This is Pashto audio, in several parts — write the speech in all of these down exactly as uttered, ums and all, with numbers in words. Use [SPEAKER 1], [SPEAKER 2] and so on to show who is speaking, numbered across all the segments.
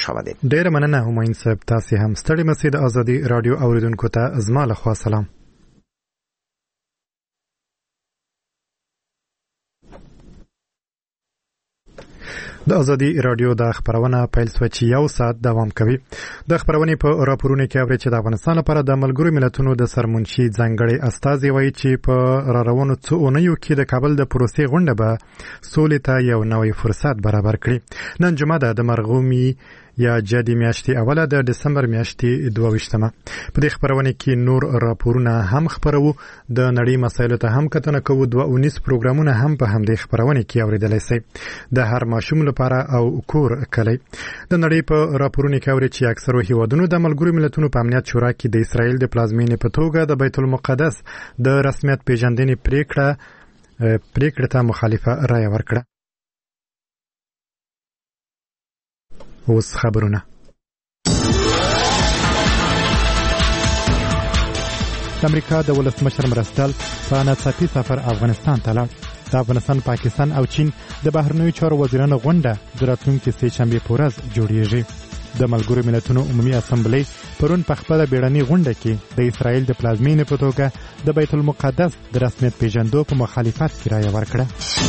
[SPEAKER 1] شوه دي.
[SPEAKER 2] ډېر مننه همایون صاحب، تاسو هم ستړي مسئ. د ازادي رادیو اوریدونکو ته زما له خوا سلام. د ازادي رادیو د خبرونه پیل شو چې یو ساعت دوام کوي. د خبرونې په راپورونو کې اوري چې د افغانستان لپاره د ملګرو ملتونو د سرمنشي ځانګړي استازي وایي چې په راروانو څو اونیو کې د کابل د پروسې غونډه به سولې ته یو نوی فرصت برابر کړي. نن جمعه ده، د مرغومي یا جدي میاشتې اوله د دسمبر میاشتې دوه ویشتمه. په دې خبرونه کې نور راپورونه هم خبرو، د نړۍ مسایلو ته هم کتنه کوو. دوه اونیس پروګرامونه هم په همدې خبرونه کې اوریدلای شئ. د هر ماشوم لپاره او کور کلی. د نړۍ په راپورونه کې اوري چې اکثرو هیوادونو د ملګرو ملتونو په امنیت شورا کې د اسرائیل د پلازمینې په توګه د بیت المقدس د رسمیت پیژندنې پریکړه پریکړه ته مخالفه رایه ورکړه. اوس خبرونه. د امریکا د ولسمشر مرستیال په ناڅاپي سفر افغانستان ته لاړ. د افغانستان، پاکستان او چین د بهرنیو چارو وزیرانو غونډه د راتلونکي سه شنبې په ورځ جوړیږي. د ملګرو ملتونو عمومي اسامبلې پرون په خپله بیړنۍ غونډه کې د اسرائیل د پلازمینې په توګه د بیت المقدس د رسمیت پیژندو په مخالفت کې رایه ورکړه.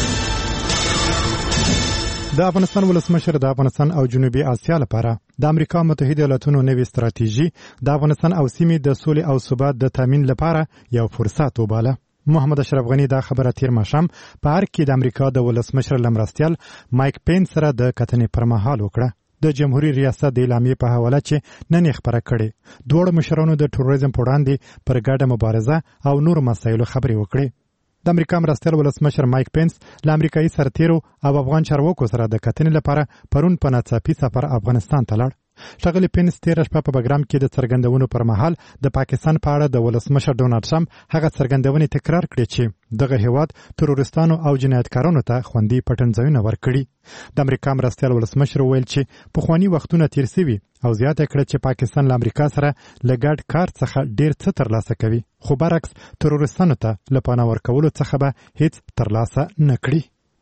[SPEAKER 2] د افغانستان ولسمشر د افغانستان او جنوبي اسیا لپاره د امریکا متحده ایالاتونو نوې ستراتیژي د افغانستان او سیمې د سولې او ثبات د تامین لپاره یو فرصت وباله. محمد اشرف غنی دا خبره تیر ماښام په هر کې د امریکا د ولسمشر لمرستیال مایک پینس سره د کتنې پر مهال وکړه. د جمهوریت ریاست د اعلامیې په حواله چې نن یې خبره کړې، دواړو مشرانو د تروریزم په وړاندې پر ګډه مبارزه او نور مسایلو خبرې وکړې. د امریکا مرستیال ولسمشر مایک پینس له امریکایي سرتیرو او افغان چارواکو سره د کتنې لپاره پرون په ناڅاپي سفر افغانستان ته لاړ. ښاغلي پینس تېره شپه په بګرام کې د څرګندونو پر مهال د پاکستان په اړه د ولسمشر ډونالډ ټرمپ هغه څرګندونې تکرار کړې چې دغه هیواد تروریستانو او جنایتکارانو ته خوندي پټنځایونه ورکړي. د امریکا مرستیال ولسمشر وویل چې پخواني وختونه تیر سوي او زیاته کړه چې پاکستان له امریکا سره له ګډ کار څخه ډیر څه ترلاسه کوي، خو برعکس تروریستانو ته له پناه ورکولو څخه به هیڅ ترلاسه نه کړي.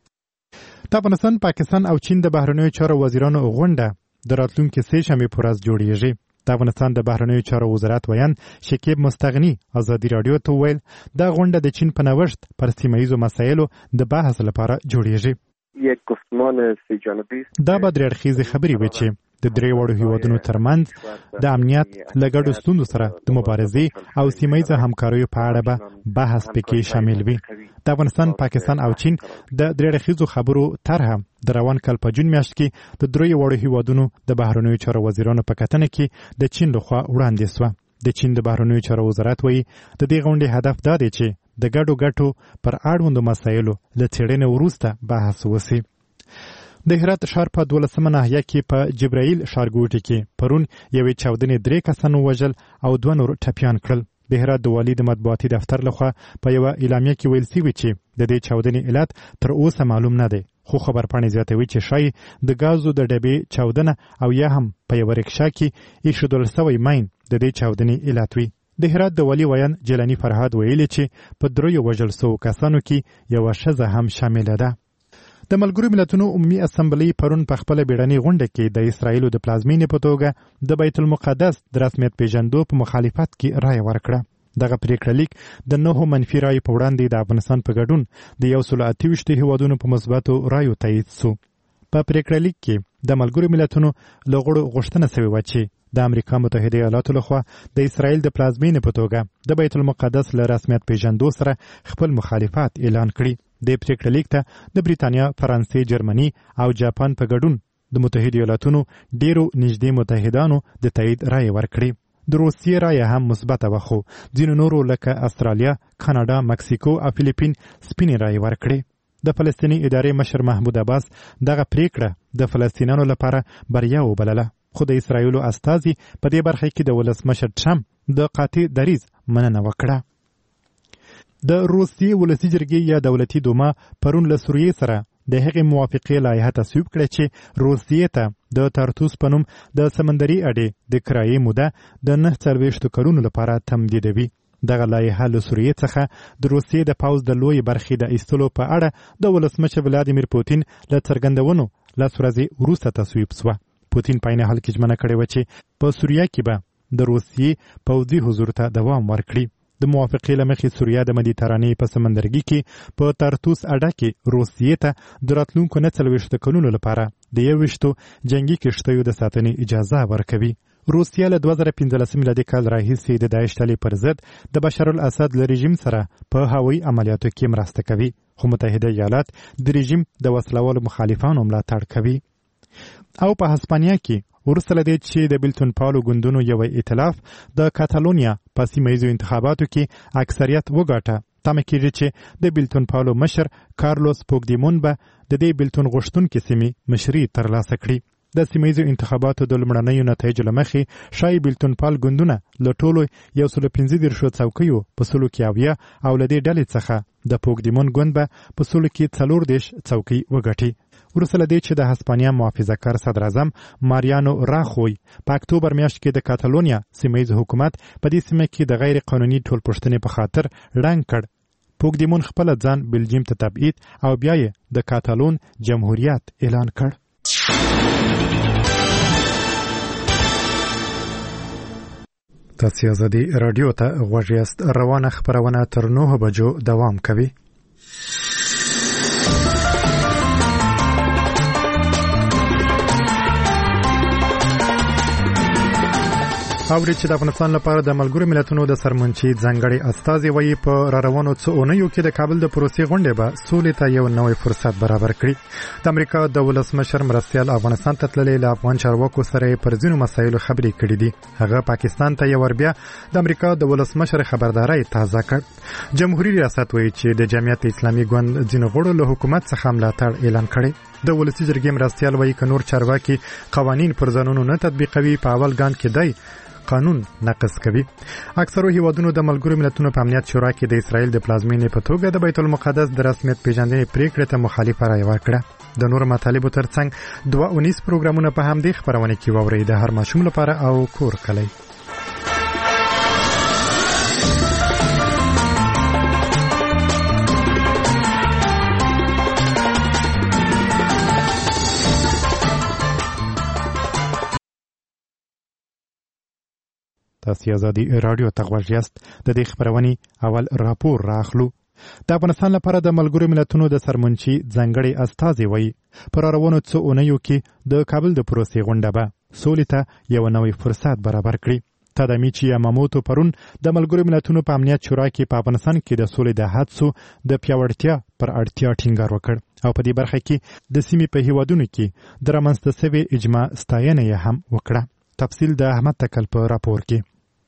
[SPEAKER 2] د افغانستان، پاکستان او چین د بهرنیو چارو وزیرانو غونډه د راتلونکي سه شنبې په ورځ جوړیږي. د افغانستان د بهرنیو چارو وزارت ویان شکیب مستغنی ازادي رادیو ته وویل دا غونډه د چین په نوښت پر سیمه ییزو مسایلو د بحث لپاره جوړیږي.
[SPEAKER 3] یک گفتمان سه جانبی
[SPEAKER 2] دا به درې اړخیزې خبرې وي چې د درې وړو هیوادونو ترمنځ د امنیت له ګډو ستونزو سره د مبارزې او سیمه ییزو همکاریو په اړه به بحث پکې شامل وي. د افغانستان، پاکستان او چین د درې اړخیزو خبرو طرحه د روان کال په جون میاشت کې د درې وړو هیوادونو د بهرنیو چارو وزیرانو په کتنه کې د چین لخوا وړاندې شوه. د چین د بهرنیو چارو وزارت وایي د دې غونډې هدف دا دی چې د ګډو ګټو پر اړوندو مسایلو له څېړنې وروسته بحث وشي. د هرات ښار په دولسمه ناحیه کې په جبرائیل ښارګوټي کې پرون یوې چاودنې درې کسان ووژل او دوه نور ټپیان کړل. د هرات د والي د مطبوعاتي دفتر لخوا په یوه اعلامیه کې ویل شوي چې د دې چاودنې علت تر اوسه معلوم نه دی، خو خبرپاڼې زیاتوي چې ښایي د ګازو د ډبې چاودنه او یا هم په یوه رکشا کې ایښودل سوی ماین د دې چاودنې علت وي. د هرات د والي ویان جلانی فرهاد ویلي چې په دریو وژل سوو کسانو کې یوه ښځه هم شامله ده. د ملګرو ملتونو عمومي اسامبلې پرون په خپله بیړنۍ غونډه کې د اسرائیلو د پلازمینې په توګه د بیت المقدس د رسمیت پیژندو په مخالفت کې رایه ورکړه. دغه پریکړه لیک د نهو منفي رایو په وړاندې د افغانستان په ګډون د یو سل اته ویشت هیوادونو په مثبتو رایو تایید سو. په پریکړه لیک کې د ملګرو ملتونو له غړو غوښتنه شوې وه چې د امریکا متحده ایالاتو لخوا د اسرائیل د پلازمینې په توګه د بیت المقدس له رسمیت پیژندو سره خپل مخالفت اعلان کړي. د پریکړه لیک ته د بریتانیا، فرانسې، جرمني او جاپان په ګډون د متحده ایالاتونو ډیرو نږدې متحدانو د تایید رایې ورکړې. د روسیې رایه هم مثبته وه، خو ځینو نورو لکه استرالیا، کاناډا، مکسیکو او فلیپین سپینې رایې ورکړې. د فلسطیني ادارې مشر محمود عباس دغه پریکړه د فلسطینیانو لپاره بریا وبلله، خو د اسرائیلو استازي په دې برخه کې د ولسمشر ټرمپ د قاطع دریځ مننه وکړه. د روسیې ولسي جرګې یا دولتي دوما پرون له سوریې سره د هغې موافقې لایحه تصویب کړه چې روسیې ته د تارتوس په نوم د سمندري اډې د کرایې موده د نهه څلوېښتو کلونو لپاره تمدیدوي. دغه لایحه له سوریې څخه د روسیې د پوځ د لویې برخې د ایستلو په اړه د ولسمشر ولادیمیر پوتین له څرګندونو لس ورځې وروسته تصویب شوه. پوتین په عین حال کې ژمنه کړې وه چې په سوریه کې به د روسیې پوځي حضور ته دوام ورکړي. د موافقې له مخې سوریه د مدیترانې په سمندرګي کې په ترتوس اډه کې روسیې ته د راتلونکو نه څلوېښت کلونو لپاره د یوویشتو جنګي کښتیو د ساتنې اجازه ورکوي. روسیه له دوه زره پنځلس میلادي کال راهیسې د داعش ډلې پر ضد د بشار الاسد له رژیم سره په هوایي عملیاتو کې مرسته کوي، خو متحده ایالات د رژیم د وسلوالو مخالفانو ملاتړ کوي. او په هسپانیا کې وروسته له دې چې د بیلتون پالو ګوندونو یو ائتلاف د کاتالونیا په سیمه ییزو انتخاباتو کې اکثریت وګاټه، تمه کېږي چې د بیلتون پالو مشر کارلوس پوګدیمون به د دې بیلتون غوښتونکې سیمې مشري ترلاسه کړي. د سیمه ییزو انتخاباتو د لومړنیو نتایجو له مخې ښایي بیلتون پال ګوندونه له ټولو یو سل پنځه دېرشو څوکیو په سلو کې اویا او له دې ډلې څخه د پوګدیمون ګوند به په سلو کې څلور دېرش څوکۍ وګټي. وروسته له دې چې د هسپانیا محافظه کار صدراعظم ماریانو راخوی په اکتوبر میاشت کې د کاتالونیا سیمه ییز حکومت په دې سیمه کې د غیر قانوني ټولپوښتنې په خاطر ړنګ کړ. پوګدیمون خپله ځان بلجیم ته تبعید او بیا یې د کاتالون جمهوریت اعلان کړ. تاسو ازادي رادیو ته غوږ یاست. روانه خبرونه تر نهه بجو دوام کوي. اوري چې د افغانستان لپاره د ملګرو ملتونو د سرمنشي ځانګړي استازي وایي په را روانو څو اونیو کې د کابل د پروسې غونډې به سولې ته یو نوی فرصت برابر کړي. د امریکا د ولسمشر مرستیال افغانستان ته تللی له افغان چارواکو سره پر ځینو مسایلو خبرې کړې دي. هغه پاکستان ته یو ور بیا د امریکا د ولسمشر خبرداري تازه کړ. جمهوریت ریاست وایي چې د جمعیت اسلامي ګوند ځینو غړو له حکومت څخه ملاتړ اعلان کړی. د ولسی جرګې مرستیال وایي که نور چارواکي قوانین پر ځانونو نه تطبیقوي په اول ګام کې دی قانون نقض کوي. اکثرو هیوادونو د ملګرو ملتونو په امنیت شورا کې د اسرائیل د پلازمینې په توګه د بیت المقدس د رسمیت پیژندنې پریکړې ته مخالفه رایه ورکړه. د نور مطالبو ترڅنګ دوه اونیز پروګرامونه په همدې خبرونه کې واورئ. د هر ماشوم لپاره او کور کلی. تاسو ازادي رادیو ته غوږ یاست. د دې خبرونې اول راپور راخلو. د افغانستان لپاره د ملګرو ملتونو د سرمنشي ځانګړي استازي وایي په روانو څو اونیو کې د کابل د پروسې غونډه به سولې ته یو نوی فرصت برابر کړي. تادامیچی یاماموتو پرون د ملګرو ملتونو په امنیت شورا کې په افغانستان کې د سولې د هڅو د پیاوړتیا پر اړتیا ټینګار وکړ او په دې برخه کې د سیمې په هیوادونو کې د رامنځته شوې اجماع ستاینه یې هم وکړه. تفصیل د احمد تکل په راپور کې.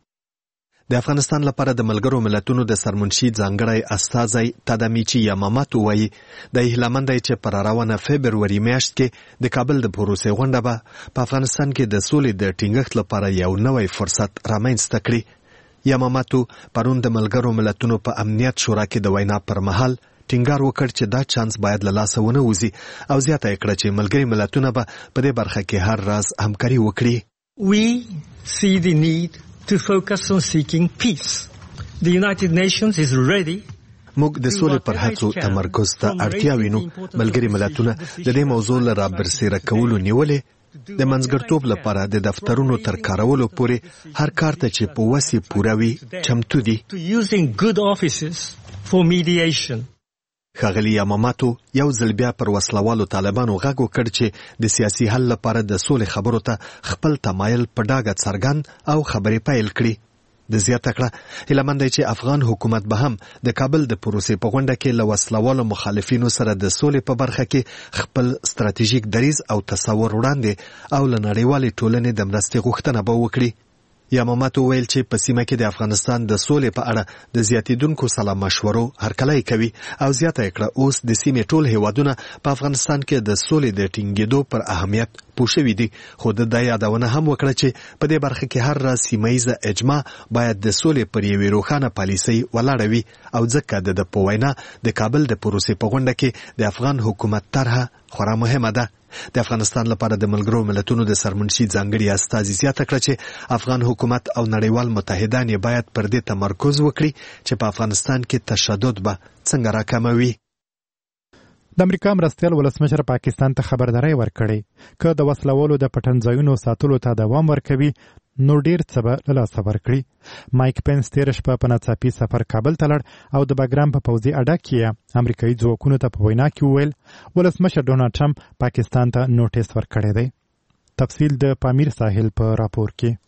[SPEAKER 1] د افغانستان لپاره د ملګرو ملتونو د سرمنشي ځانګړی استازی تادامیچی یاماماتو وایي د هیلمند چې پر روانه فبروري میاشت کې د کابل د پروسې غونډه به په افغانستان کې د سولې د ټینګښت لپاره یو نوی فرصت رامنځته کړي. یاماماتو پرون د ملګرو ملتونو په امنیت شورا کې د وینا پر مهال ټینګار وکړ چې دا چانس باید له لاسه ونه وځي او زیاته یې کړه چې ملګري ملتونه به په دې برخه کې هر راز همکاري وکړي.
[SPEAKER 4] We see the need to focus on seeking peace. The United Nations is ready.
[SPEAKER 1] موږ د سولې پر هڅو تمرکز ته اړتیا وینو. ملګري ملتونه د دې موضوع لپاره برسېره کولو نیولې د منځګړتوب لپاره د دفترونو تر کارولو پورې هر کار ته چې په وسې پوره وي چمتو دي.
[SPEAKER 4] Using good offices for mediation.
[SPEAKER 1] ښاغلي یاماماتو یو ځل بیا پر وسلوالو طالبانو غږ وکړ چې د سیاسي حل لپاره د سولې خبرو ته خپل تمایل په ډاګه څرګند او خبرې پیل کړي. د زیاته کړه هیله مند دی چې افغان حکومت به هم د کابل د پروسې په غونډه کې له وسلوالو مخالفینو سره د سولې په برخه کې خپل ستراتیژیک دریځ او تصور وړاندې او له نړیوالې ټولنې د مرستې غوښتنه به وکړي. یاماماتو ویل چې په سیمه کې د افغانستان د سولې په اړه د زیاتیدونکو سلا مشورو هرکلی کوي او زیاته یې کړه اوس د سیمې ټول هیوادونه په افغانستان کې د سولې د ټینګېدو پر اهمیت پوه شوي دي. خو د دا یادونه هم وکړه چې په دې برخه کې هر راز سیمه ییزه اجماع باید د سولې پر یوې روښانه پالیسۍ ولاړه وي او ځکه د ده په وینا د کابل د پروسې په غونډه کې د افغان حکومت طرحه خورا مهمه ده. د افغانستان لپاره د ملګرو ملتونو د سرمنشي ځانګړي استازي زیاته کړه چې افغان حکومت او نړیوال متحدان یې باید پر دې تمرکز وکړي چې په افغانستان کې تشدد به څنګه راکموي.
[SPEAKER 2] د امریکا مرستیال ولسمشر پاکستان ته خبرداري ورکړې که د وسلوالو د پټنځایونو ساتلو ته دوام ورکوي نو ډیر څه به له لاسه ورکړي. مایک پنس تېره شپه په ناڅاپي سفر کابل ته لړ او د باګرام په پوځي اډه کې امریکایي ځواکونو ته په وینا کې وویل ولسمشر ډونالډ ټرمپ پاکستان ته نوټیس ورکړی دی. تفصیل د پامیر ساحل په راپور کې.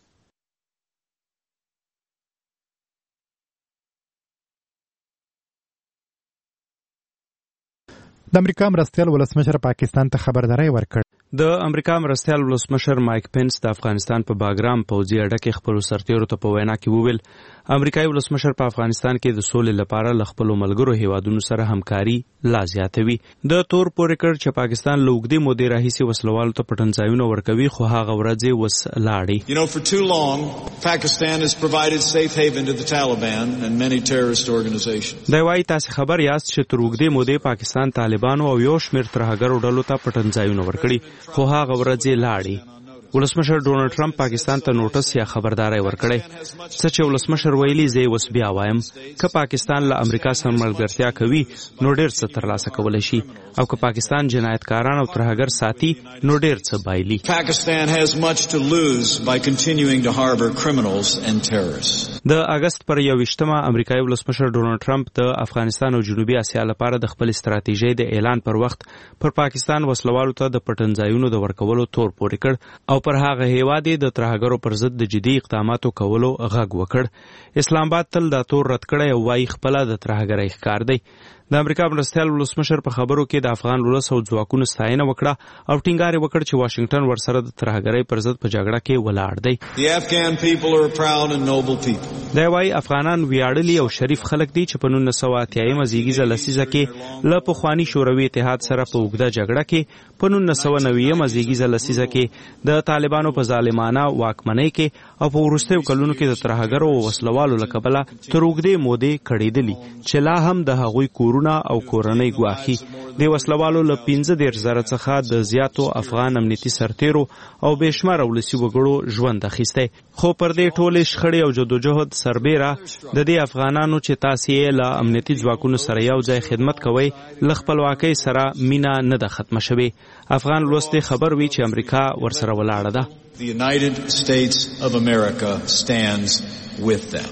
[SPEAKER 2] د امریکا مرستیال ولسمشر پاکستان ته خبرداري ورکړ.
[SPEAKER 5] د امریکا مرستیال ولسمشر مایک پنس د افغانستان په باګرام پوځي اډه کې خپل سرتیرو ته په وینا کې وویل امریکایي ولسمشر په افغانستان کې د سولې لپاره ل خپل ملګرو هیوادونو سره همکاري لا زیاتوي. د تور پورې کړ چې پاکستان له اوږدې مودې راهیسې وسلوالو ته پټنځایونه ورکوي خو هغه ورځې وس لاړې.
[SPEAKER 6] You know, for too long Pakistan has provided safe haven to the Taliban and many terrorist organizations.
[SPEAKER 5] دا وايي تاسو خبر یاست چې تر اوږدې مودې پاکستان طالبانو او یو شمېر ترهګرو ډلو ته پټنځایونه ورکړي خو هغه ورځې لاړې. ولسمشر ډونالډ ټرمپ پاکستان ته نوټس یا خبرداري ورکړي. څه چې ولسمشر ویلي زه اوس بیا وایم که پاکستان له امریکا سره ملګرتیا کوي نو ډیر څه ترلاسه کولی شي او که پاکستان جنایتکاران او ترهګر ساتي نو ډیر څه بایلي.
[SPEAKER 6] Pakistan has much to lose by continuing to harbor criminals and terrorists.
[SPEAKER 5] د اگست پر یوویشتمه امریکایي ولسمشر ډونالډ ټرمپ د افغانستان او جنوبي اسیا لپاره د خپل استراتیژۍ د اعلان پر وخت پر پاکستان وسلوالو ته د پټنځایونو د ورکولو تور پورې کړ او پر هغه هیواد د ترهګرو پر ضد د جدي اقداماتو کولو غږ وکړ. اسلام آباد تل دا تور رد کړی او وايي خپله د ترهګرۍ ښکار دی. د امریکا مرستیال ولسمشر په خبرو کې د افغان ولس او ځواکونو ستاینه وکړه او ټینګار یې وکړ چې واشنگټن ورسره د ترهګرۍ پر ضد په جګړه کې ولاړ دی.
[SPEAKER 6] The Afghan people are a proud and noble people.
[SPEAKER 5] دا وايي افغانان ویاړلي او شریف خلک دي چې په نولس سوه اتیایمه زیږیزه لسیزه کې له پخواني شوروي اتحاد سره په اوږده جګړه کې په نولس سوه نوېمه زیږیزه لسیزه کې د طالبانو په ظالمانه واکمنۍ کې او په وروستیو کلونو کې د ترهګرو او وسلوالو له کبله تر اوږدې مودې کړېدلي چې لا هم د هغوی کورونه او کورنۍ ګواښي. د وسلوالو له پنځه دېرش زره څخه د زیاتو افغان امنیتي سرتیرو او بېشماره ولسي وګړو ژوند اخیستی. خو پر دې ټولې شخړې او جدوجهد سربیره د دې افغانانو چې تاسې یې له امنیتي ځواکونو سره یو ځای خدمت کوئ له خپلواکۍ سره مینه نه ده ختمه شوې. افغان لوستې خبر وي چې امریکا ورسره ولاړه ده.
[SPEAKER 6] The United States of America stands with them.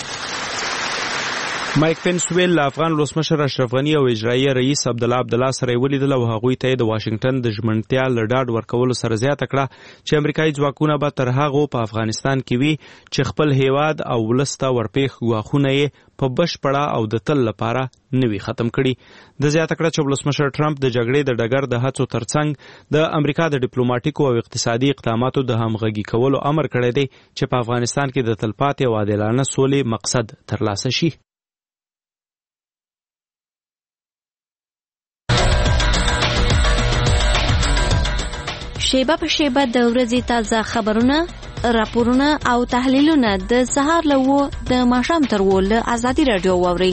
[SPEAKER 5] مایک پنس ویل له افغان ولسمشر اشرف غني او اجرایي رئیس عبدالله عبدالله سره یې ولیدل او هغوی ته د واشنګټن د ژمنتیا له ډاډ ورکولو سره زیاته کړه چې امریکایي ځواکونه به تر هغو په افغانستان کې وي چې خپل هیواد او ولس ته ورپېښ ګواښونه یې په بشپړه او د تل لپاره نوي ختم کړي. د زیاته کړه چې ولسمشر ټرمپ د جګړې د ډګر د هڅو ترڅنګ د امریکا د ډیپلوماټیکو او اقتصادي اقداماتو د همغږي کولو امر کړی دی چې په افغانستان کې د تلپاتې او عادلانه سولې مقصد ترلاسه شي.
[SPEAKER 7] شیبه په شیبه د ورځې تازه خبرونه، راپورونه او تحلیلونه د سهار له اوه د ماښام تر اوه له ازادي راډیو واورئ.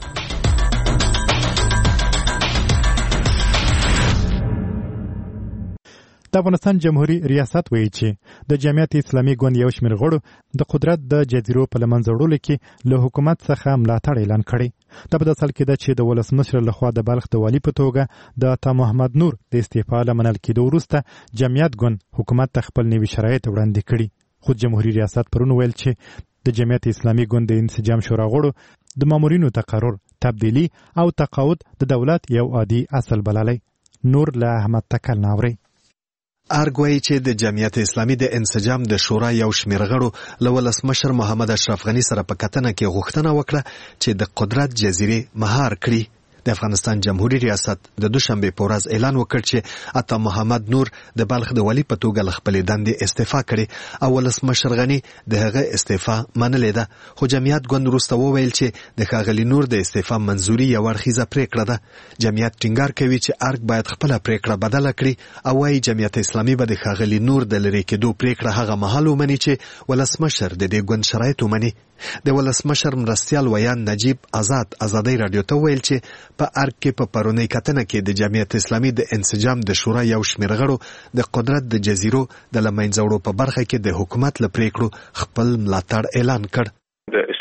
[SPEAKER 2] د افغانستان جمهوریت ریاست وایي چې د جمعیت اسلامي ګوند یو شمېر غړو د قدرت د جزیرو په له منځه وړلو کې له حکومت څخه ملاتړ اعلان کړی. دا په داسې حال کې ده چې د ولسمشر لخوا د بلخ د والي په توګه د عطا محمد نور د استعفا له منل کېدو وروسته جمعیت ګوند حکومت ته خپل نوي شرایط وړاندې کړي. خو جمهوریت ریاست پرون ویل چې د جمعیت اسلامي ګوند د انسجام شورا غړو د مامورینو تقرر، تبدیلي او تقاعد د دولت یو عادي اصل بللی. نور له احمد تکل ناوري.
[SPEAKER 1] ارګوي چې د جمعیت اسلامي د انسجام د شورا یو شمېر غړو له ولسمشر محمد اشرف غني سره په کتنه کې غوښتنه وکړه چې د قدرت جزیرې مهار کړي. د افغانستان جمهوریت ریاست د دوشنبه په ورځ اعلان وکړ چې عطا محمد نور د بلخ د والي په توګه له خپلې دندې استعفا کړې او ولسمشر غني د هغه استعفا منلې ده. خو جمعیت ګوند وروسته وویل چې د ښاغلي نور د استعفا منظوري یو اړخیزه پریکړه ده. جمعیت ټینګار کوي چې ارګ باید خپله پریکړه بدله کړي او وايي جمعیت اسلامي به د ښاغلي نور د لرې کېدو پریکړه هغه مهال ومني چې ولسمشر د دې ګوند شرایط ومني. د ولسمشر مرستیال ویان نجیب آزاد ازادي رادیو ته ویل چې په ارګ کې په پرونی کتنه کې د جمعیت اسلامي د انسجام د شورا یو شمېر غړو د قدرت د جزیرو د له منځه وړو په برخه کې د حکومت له پریکړو خپل ملاتړ اعلان کړ.
[SPEAKER 8] د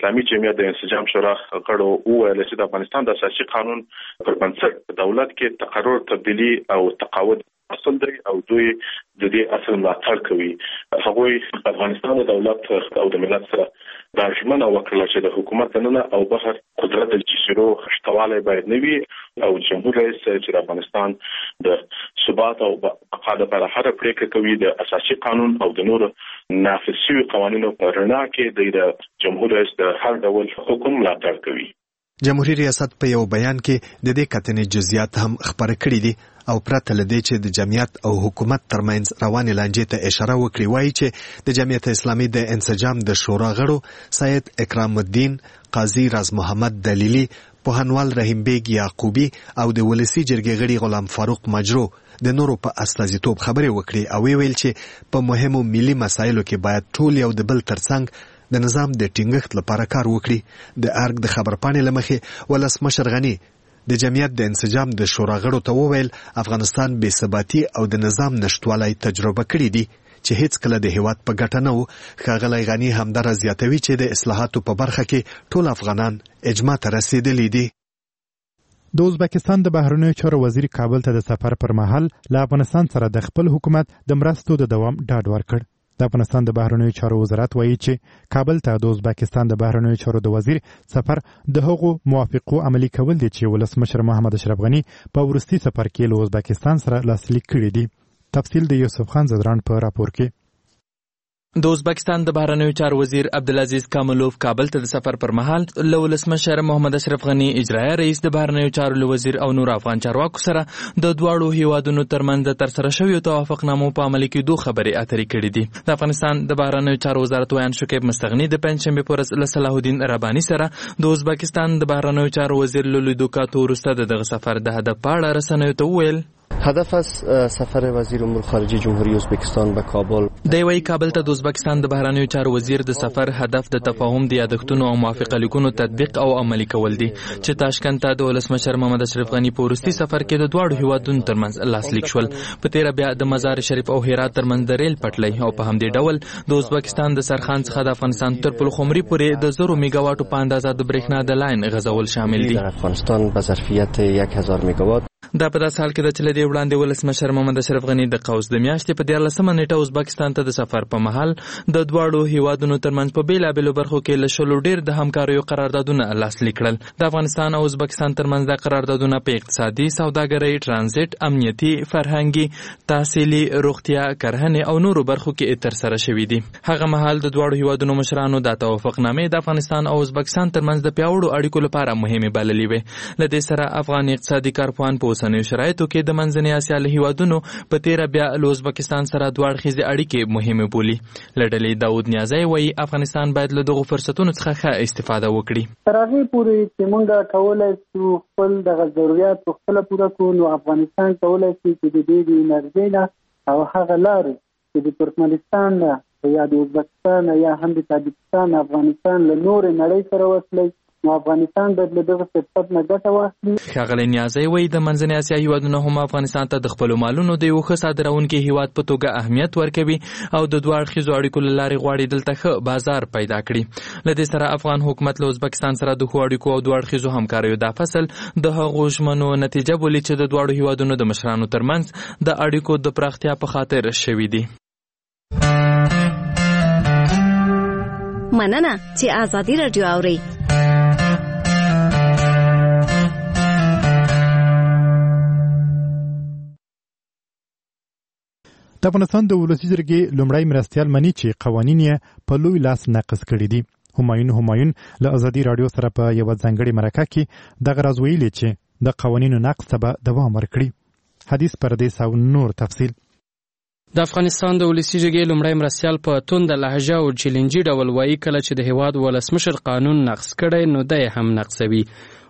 [SPEAKER 8] اسلامي جمعیت د انسجام شورا غړو وویل چې د افغانستان د اساسي قانون پر بنسټ دولت کې تقرر، تبدیلی او تقاعد اصل دی او دوی د دې اصل ملاتړ کوي. هغوی افغانستان د دولت او د ملت سره د ژمنه وکړه چې د حکومت نه او بهر قدرت د جسیرو خشتواله باید نه وي او جمهور رئیس چې د افغانستان د ثبات او بقا لپاره هر پریکړه کوي د اساسي قانون او د نور نافذ شوي قوانینو په رڼا کې د جمهور رئیس د هر ډول حکم ملاتړ کوي.
[SPEAKER 1] جمهوریت ریاست په یو بیان کې د دې کتنې جزئیات هم خبر کړي دي او پرته لدې چې د جمعیت او حکومت ترمنځ روانې لانجې ته اشاره وکړي، وایي چې د جمعیت اسلامي د انسجام د شورا غړو سید اکرام الدین، قاضي راز محمد دلیلی، پوهنوال رحیم بیگ یعقوبی او د ولسی جرګې غړي غلام فاروق مجرو د نورو په استازیتوب خبرې وکړي او ویل چې په مهمو ملي مسایلو کې باید ټول یو د بل ترڅنګ د نظام د ټینګښت لپاره کار وکړي. د ارګ د خبرپاڼې لمخې ولسمشر غنی د جمعیت د انسجام د شورا غړو ته وویل افغانستان بې ثباتي او د نظام نشټوالی تجربه کړی دی چې هیڅ کله د هیواد په ګټه نه و. ښاغلی غنی همدارا زیاتوي چې د اصلاحاتو په برخه کې ټول افغانان اجماع ته رسیدلی دي.
[SPEAKER 2] د ازبکستان د بهرنیو چارو وزیر کابل ته د سفر پر مهال له افغانستان سره د خپل حکومت د مرستو د دوام ډاډ ورکړ. د افغانستان د بهرنیو چارو وزارت وایي چې کابل ته د ازبکستان د بهرنیو چارو د وزیر سفر د هغو موافقو عملي کول دي چې ولسمشر محمد اشرف غني په وروستي سفر کې له ازبکستان سره لاسلیک کړي دي. تفصیل د یوسف خان زدران په راپور کې.
[SPEAKER 9] د ازبکستان د بهرنیو چارو وزیر عبدالعزیز کاملوف کابل ته د سفر پر مهال له ولسمشر محمد اشرف غني، اجرایه رئیس د بهرنیو چارو وزیر او نور افغان چارواکو سره د دواړو هیوادونو ترمنځ د ترسره شویو توافقنامو په عملي کېدو خبرې اترې کړې دي. د افغانستان د بهرنیو چارو وزارت ویان شکیب مستغني د پنځشنبې په ورځ له صلاح الدین رباني سره د ازبکستان د بهرنیو چارو وزیر له لیدو کاتو وروسته د دغه سفر د هدف په اړه رسنیو ته وویل
[SPEAKER 10] هدف از سفر وزیر امور خارجه جمهوری ازبکستان به کابل
[SPEAKER 9] دی وی کابل ته د ازبکستان د بهرنیو چارو وزیر د سفر هدف د تفاهم د یادښتونو او موافقه لیکونو تطبیق او عملي کول دي چې تاشکند ته د ولسمشر محمد اشرف غني په وروستي سفر کې د دواړو هیوادونو ترمنځ لاسلیک شول. په تیر بیا د مزار شریف او هرات ترمنځ د ریل پټلۍ او په همدې ډول د ازبکستان د سرخان څخه د افغانستان تر پلخمري پورې د زرو میگاواټو په اندازه د برېښنا د لاین غځول شامل دي.
[SPEAKER 10] افغانستان به ظرفیت یک هزار میگاوات
[SPEAKER 9] دا په داسې حال کې د چې د وړاندې ولسمشر محمد اشرف غني د قوس د میاشتې په دیارلسمه نیټه ازبکستان ته د سفر په مهال د دواړو هیوادونو ترمنځ په بیلابیلو برخو کې له شلو ډیر د همکاریو قراردادونه لاسلیک کړل. د افغانستان او ازبکستان ترمنځ د قراردادونه په اقتصادي، سوداګرۍ، ترانزیت، امنیتي، فرهنګي، تحصیلي، روغتیا، کرهنې او نورو برخو کې ترسره شوي دي. هغه مهال د دواړو هیوادونو مشرانو د توافقنامې د افغانستان او ازبکستان ترمنځ د پیاوړو اړیکو لپاره مهمې بللې وې. له دې سره افغان اقتصادي کارپوهان په اوسنیو شرایطو کې د منځنۍ اسیا له هیوادونو په تیره بیا له ازبکستان سره دوه اړخیزې اړیکې مهمې بولي. له ډلې داود نیازی وایي افغانستان باید له دغو فرصتونو څخه ښه استفاده وکړي.
[SPEAKER 11] تر هغې پورې چې موږ کولی شو خپل دغه ضرورت پخپله پوره کړو، نو افغانستان کولی شي چې د دې د انرژۍ نه او هغه لارې چې د ترکمنستان نه یا د ازبکستان یا هم د تاجکستان افغانستان له نورې نړۍ سره وصلوي، نو افغانستان باید له دغه فرصت نه ګټه واخلي.
[SPEAKER 9] ښاغلی نیازی وایي د منځنۍ اسیا هیوادونه هم افغانستان ته د خپلو مالونو د یو ښه صادروونکي هیواد په توګه اهمیت ورکوي او د دوه اړخیزو اړیکو له لارې غواړي دلته ښه بازار پیدا کړي. له دې سره افغان حکومت له ازبکستان سره د ښو اړیکو او دوه اړخیزو همکاریو دا فصل د هغو ژمنو نتیجه بولي چې د دواړو هیوادونو د مشرانو ترمنځ د اړیکو د پراختیا په خاطر شوي دي.
[SPEAKER 7] مننه چې آزادي رادیو اورئ.
[SPEAKER 2] د افغانستان د ولسي جرګې لومړی مرستیال مني چې قوانین یې په لوی لاس نقض کړي دي. همایون همایون له ازادي رادیو سره په یو ځانګړي مرکه کې دغه راز ویلي چې د قوانینو نقض ته به دوام ورکړي. حدیث پردیس او نور تفصیل.
[SPEAKER 12] د افغانستان د ولسي جرګې لومړی مرستیال په تونده لهجه او چیلنجي ډول وایي کله چې د هیواد ولسمشر قانون نقض کړی نو دی هم نقضوي.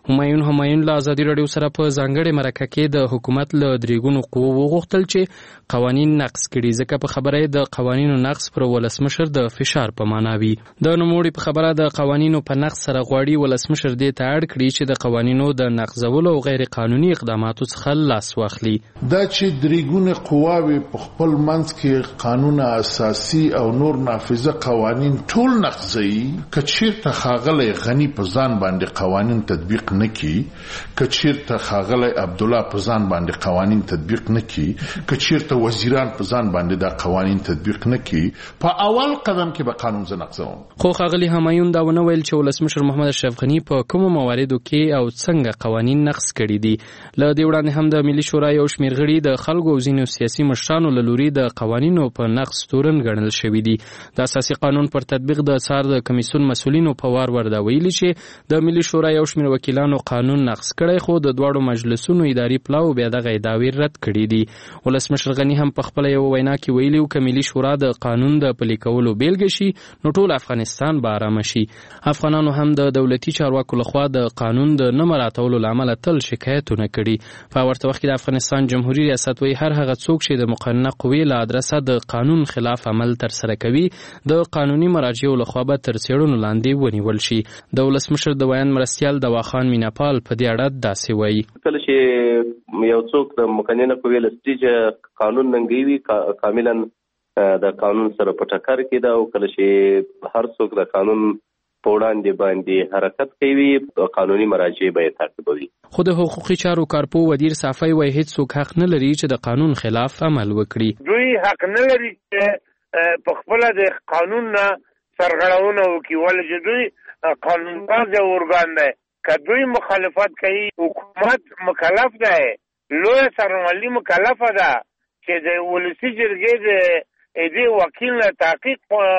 [SPEAKER 12] همایون همایون له ازادي رادیو سره په ځانګړې مرکه کې د حکومت له درېګونو قوو وغوښتل چې قوانین نقض کړي، ځکه په خبره د قوانینو نقض پر ولسمشر د فشار په معنا وي. د نوموړي په خبره د قوانینو په نقض سره غواړي ولسمشر دې ته اړ کړي چې د قوانینو د نقضولو او غیر قانوني اقداماتو څخه لاس واخلي.
[SPEAKER 13] دا چې درېګونه قواوې په خپل منځ کې قانون اساسي او نور نافذه قوانین ټول نقضوي، کچیرته ښاغلی غني په ځان باندې قوانین تطبیق نکړي، کچیرته ښاغلی عبدالله په ځان باندې قوانین تطبیق نکړي، کچیرته وزیران په ځان باندې دا قوانین تطبیق نکړي، په اول قدم کې به قانون زه نقضوم.
[SPEAKER 12] خو ښاغلي همایون دا ونه ویل چې ولسمشر محمد اشرف غني په کومو مواردو کې او څنګه قوانین نقض کړي دي. له دې وړاندې هم د ملي شورا یو شمېر غړي د خلکو او ځینو سیاسي مشرانو له لوري د قوانینو په نقض تورن ګڼل شوي دي. د اساسي قانون پر تطبیق د څار د کمیسیون مسؤلینو په وار وردا ویلي چې د ملي شورا یو شمېر وکیلانو قانون نقض کړی، خو د دواړو مجلسونو اداري پلاو بیا دغه ادعاوې رد کړي دي. ولسمشر غني هم په خپل یو وینا کې ویلي و چې ملي شورا د قانون د پلي کولو بیلګه شي نو ټول افغانستان به آرامه شي. افغانانو هم د دولتي چارواکو لخوا د قانون د نه مراعاتولو له امله تل شکایتونه کړي. په ورته وخت کې د افغانستان جمهوریت ریاست وایي هر هغه څوک چې د مقننه قوې له ادرسه د قانون خلاف عمل ترسره کوي د قانوني مراجعو لخوا به تر څېړنو لاندې ونیول شي. د ولسمشر د بیان مرستیال دواخان میناپال په دې اړه داسې وایي:
[SPEAKER 14] کله چې یو څوک د مقننه قوې له سټیجه قانون ننګوي کاملا د قانون سره په ټکر کې ده، او کله چې هر څوک د قانون په وړاندې باندې حرکت کوي قانوني مراجع به یې تعقیبوي.
[SPEAKER 12] خو د حقوقي چارو کارپو ودیر صافی وایي هیڅ څوک حق نه لري چې د قانون خلاف عمل وکړي.
[SPEAKER 15] دوی حق نه لري چې په خپل د قانون نه سرغړونه وکړي، ولې چې دوی قانونساز ارګان دی. که دوی مخالفت کوي حکومت مکلف دی، لویه سرمالي مکلفه ده چې د ولسي جرګې د دې وکیل نه تحقیق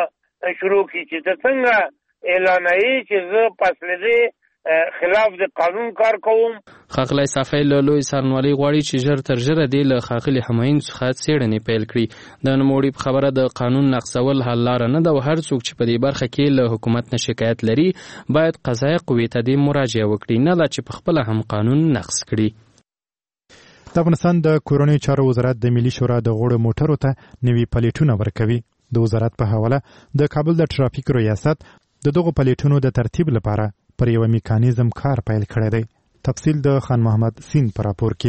[SPEAKER 15] شروع کړي چې ته څنګه اعلانوي چې زه فصل دې خلاف د قانون کار کوم.
[SPEAKER 12] ښاغلی صافی له لوی څارنوالۍ غواړي چې ژر تر ژره دې له ښاغلي همایون څخه څېړنې پیل کړي. د نوموړي په خبره د قانون نقضول حل لاره نه ده او هر څوک چې په دې برخه کې له حکومت نه شکایت لري باید قضایي قوې ته دې مراجعه وکړي، نه دا چې په خپله هم قانون نقض کړي.
[SPEAKER 2] د افغانستان د کورنیو چارو وزارت د ملي شورا د غړو موټرو ته نوي پلیټونه ورکوي. د وزارت په حواله د کابل د ټرافیک ریاست د دغو پلیټونو د ترتیب لپاره پر یو میکانیزم کار پیل کړی دی. تفصیل د خان محمد سین پر راپور کې.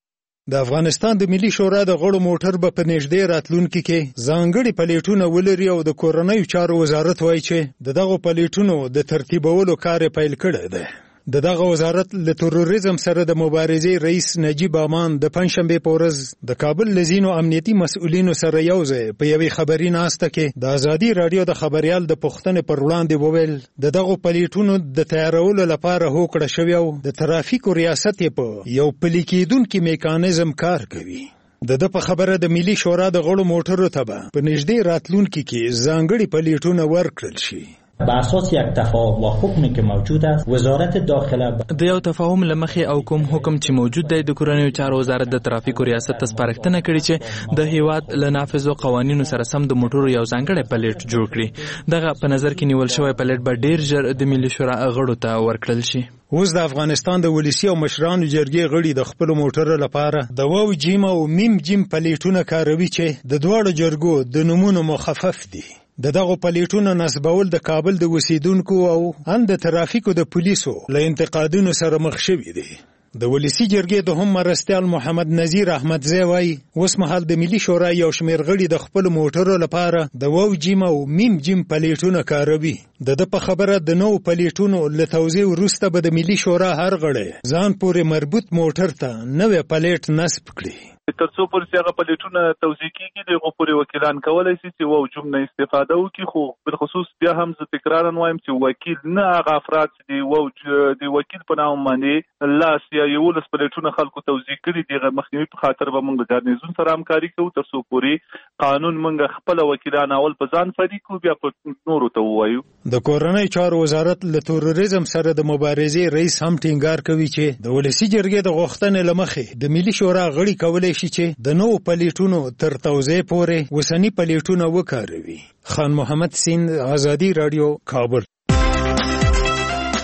[SPEAKER 16] د افغانستان د ملي شورا د غړو موټر به په نږدې راتلونکي کې ځانګړي پلیټونه ولري او د کورنیو چارو وزارت وایي چې د دغو پلیټونو د ترتیبولو کار پیل کړی دی. د دغه وزارت له تروریزم سره د مبارزې رئیس نجیب امان د پنځشنبه په ورځ د کابل لزینو امنیتي مسؤلینو سره یو ځای په یوې خبري ناسته کې د ازادي رادیو د خبريال د پښتنې پر وړاندې وویل د دغه پلیټونو د تیارولو لپاره هوکړه شوی او د ترافیکو ریاست په یو پلي کېدونکي میکانیزم کار کوي. د د په خبره د ملي شورا د غړو موټرو ته به په نږدې راتلونکي کې ځانګړي پلیټونه ورکړل شي.
[SPEAKER 17] بر اساس یک تفاهم و حکمی که موجود است وزارت داخله
[SPEAKER 9] د یو تفاهم لمخې او کوم حکم چې موجود دی د کورنیو چارو وزارت د ترافیکو ریاست ته سپارښتنه کړې چې د هیواد له نافذو قوانینو سره سم د موټرو یو ځانګړی پلیټ جوړ کړي. دغه په نظر کې نیول شوی پلیټ به ډیر ژر د ملي شورا غړو ته ورکړل شي.
[SPEAKER 16] اوس د افغانستان د ولسی او مشرانو جرګې غړي د خپل موټرو لپاره د واو جیم او میم جیم پلیټونه کاروي چې د دواړو جرګو د نومونو مخفف دي. د دغه پلیټونو نسبول د کابل د اوسیدونکو او ان د ترافیکو د پولیسو له انتقادونو سره مخ شوي دي. د ولسی جرګې د هم مرستیال محمد نذیر احمدزی وایي اوس مهال د ملي شورا یو شمېر غړي د خپل موټرو لپاره د واو جیم او میم جیم پلیټونه کاروي. د د په خبره د نو پلیټونو له توزیع وروسته به د ملي شورا هر غړی ځان پورې مربوط موټر ته نوې پلیټ نصب کړي.
[SPEAKER 18] تر څو پورې هغه پلیټونه توزیع کیږي دغه پورې وکیلان کولای شي چې واو جوم نه استفاده وکړي، خو بل خصوص بیا هم زه تکرارا وایم چې وکیل نه هغه افراد چې واو د وکیل په نام باندې لاس یا یو لس پلیټونه خلکو توزیع کړي دغه مخنیوي په خاطر به موږ د ګارنیزون سره همکاري کوو تر څو پورې قانون موږ خپل وکیلان اول په ځان فدی کو بیا په نورو ته وایو.
[SPEAKER 16] د کورنۍ چارو وزارت له تروریزم سره د مبارزې رئیس هم ټینګار کوي چې د ولسی جرګې د غوښتنې لمخې د ملي شورا غړي کولای شي چې د نو پلیټونو تر توزیع پورې وسنی پلیټونه وکاروي. خان محمد سین، ازادي رادیو، کابل.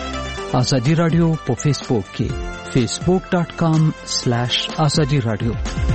[SPEAKER 19] ازادي رادیو په فیسبوک کې facebook dot com slash azadi radio.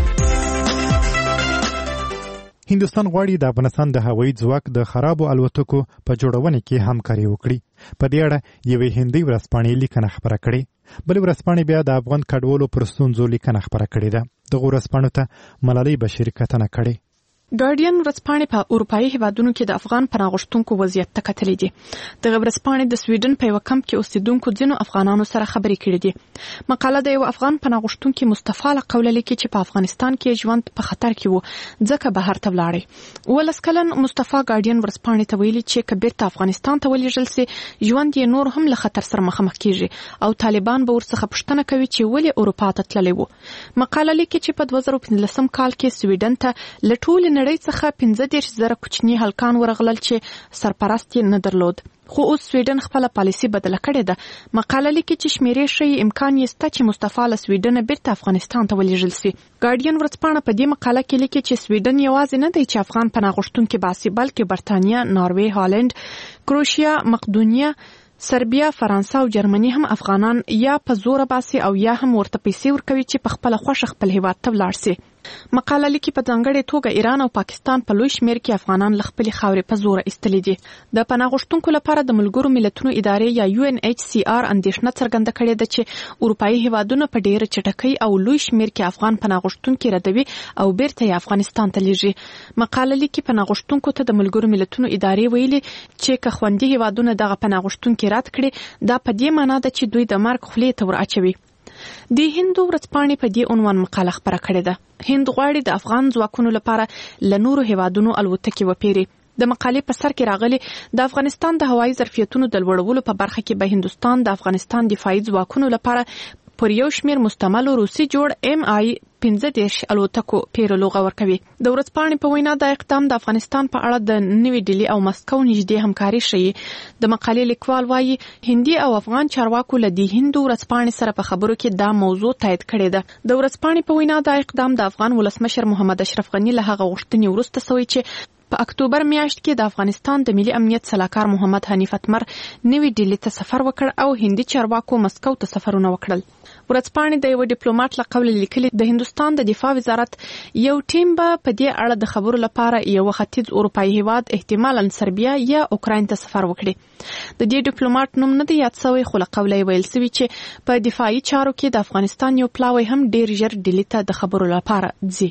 [SPEAKER 2] هندوستان غواړي د افغانستان د هوایي ځواک د خرابو الوتکو په جوړونه کې همکاري وکړي. په دې اړه یوې هندۍ ورځپاڼې لیکنه خپره کړې. بلې ورځپاڼې بیا د افغان کډوالو پر ستونزو لیکنه خپره کړې ده. دغو ورځپاڼو ته ملالۍ بشیر کتنه کړې.
[SPEAKER 20] ګارډین ورځپاڼې په اروپایي هیوادونو کې د افغان پناه غوښتونکو وضعیت ته کتلې دي. دغه ورځپاڼې د سویډن په یو کمپ کې اوسیدونکو ځینو افغانانو سره خبرې کړې دي. مقاله د یو افغان پناه غوښتونکي مصطفی له قوله لیکي چې په افغانستان کې ژوند په خطر کې وو ځکه بهر ته ولاړی. ولس کلن مصطفی ګارډین ورځپاڼې ته ویلي چې کبیر ته افغانستان ته ولېږل سي ژوند یې نور هم له خطر سره مخامخ کیږي او طالبان به ورڅخه پوښتنه کوي چې ولې اروپا ته تللی وو. مقاله لیکي چې په دوه زره پنځلسم کال کې سویډن ته له ټولې نړۍ څخه پنځه دېرش زره کوچني هلکان ورغلل چې سرپرست یې نه درلود. خو اوس سویډن خپله پالیسي بدله کړې ده. مقاله لیکي چې شمیرې ښیي امکان یې شته چې مصطفی له سویډنه بیرته افغانستان ته ولېږل سي. ګارډین ورځپاڼه په دې مقاله کې لیکي چې سویډن یوازې نه دی چې افغان پناه غوښتونکي باسي بلکې برتانیا، ناروې، هالند، کروشیا، مقدونیه، سربیا، فرانسه او جرمني هم افغانان یا په زور باسي او یا هم ورته پیسې ورکوي چې په خپل خوښه خپل هیواد ته ولاړ سي. مقاله لیکي په ځانګړې توګه ایران او پاکستان په لوی شمیر کې افغانان له خپلې خاورې په زور ایستلي دي. د پناه غوښتونکو لپاره د ملګرو ملتونو ادارې یا یو ان ایچ سی آر اندېښنه څرګنده کړې ده چې اروپایي هیوادونه په ډېره چټکۍ او لوی شمیر کې افغان پناه غوښتونکي ردوي او بیرته یې افغانستان ته لیږي. مقاله لیکي پناه غوښتونکو ته د ملګرو ملتونو ادارې ویلي چې که خوندي هیوادونه دغه پناه غوښتونکي رد کړي دا په دې معنی ده چې دوی د مرګ خولې ته ور اچوي. د هندو ورځپاڼې په دې عنوان مقاله خپره کړې ده. هند غواړي د افغان ځواکونو لپاره له نورو هیوادونو الوتکې وپیري. د مقالې په سر کې راغلي د افغانستان د هوایي ظرفیتونو د لوړولو په برخه کې به هندوستان د افغانستان دفاعي ځواکونو لپاره پر یو شمیر مستعمل روسي جوړ ام آی پنځه دېرش الوتکو پیرلوغه ورکوي. د ورځپاڼې په وینا دا اقدام د افغانستان په اړه د نوې ډیلي او مسکو نږدې همکاري ښیي. د مقالې لیکوال وایي هندي او افغان چارواکو له دې هندو ورځپاڼې سره په خبرو کې دا موضوع تایید کړې ده. د ورځپاڼې په وینا دا اقدام د افغان ولسمشر محمد اشرف غني له هغه غوښتنې وروسته شوی چې په اکتوبر میاشت کې د افغانستان د ملي امنیت سلاکار محمد حنیف اتمر نوې ډیلي ته سفر وکړ او هندي چارواکو مسکو ته سفرونه وکړل. ورځپاڼې د یو ډیپلوماټ له قوله لیکلي د هندوستان د دفاع وزارت یو ټیم به په دې اړه د خبرو لپاره یو ختیځ اروپایي هیواد احتمالاً سربیا یا اوکراین ته سفر وکړي. د دې ډیپلوماټ نوم نه دی یاد شوی خو له قوله یې ویل شوي چې په دفاعي چارو کې د افغانستان یو پلاوی هم ډیر ژر ډیلي ته د خبرو لپاره ځي.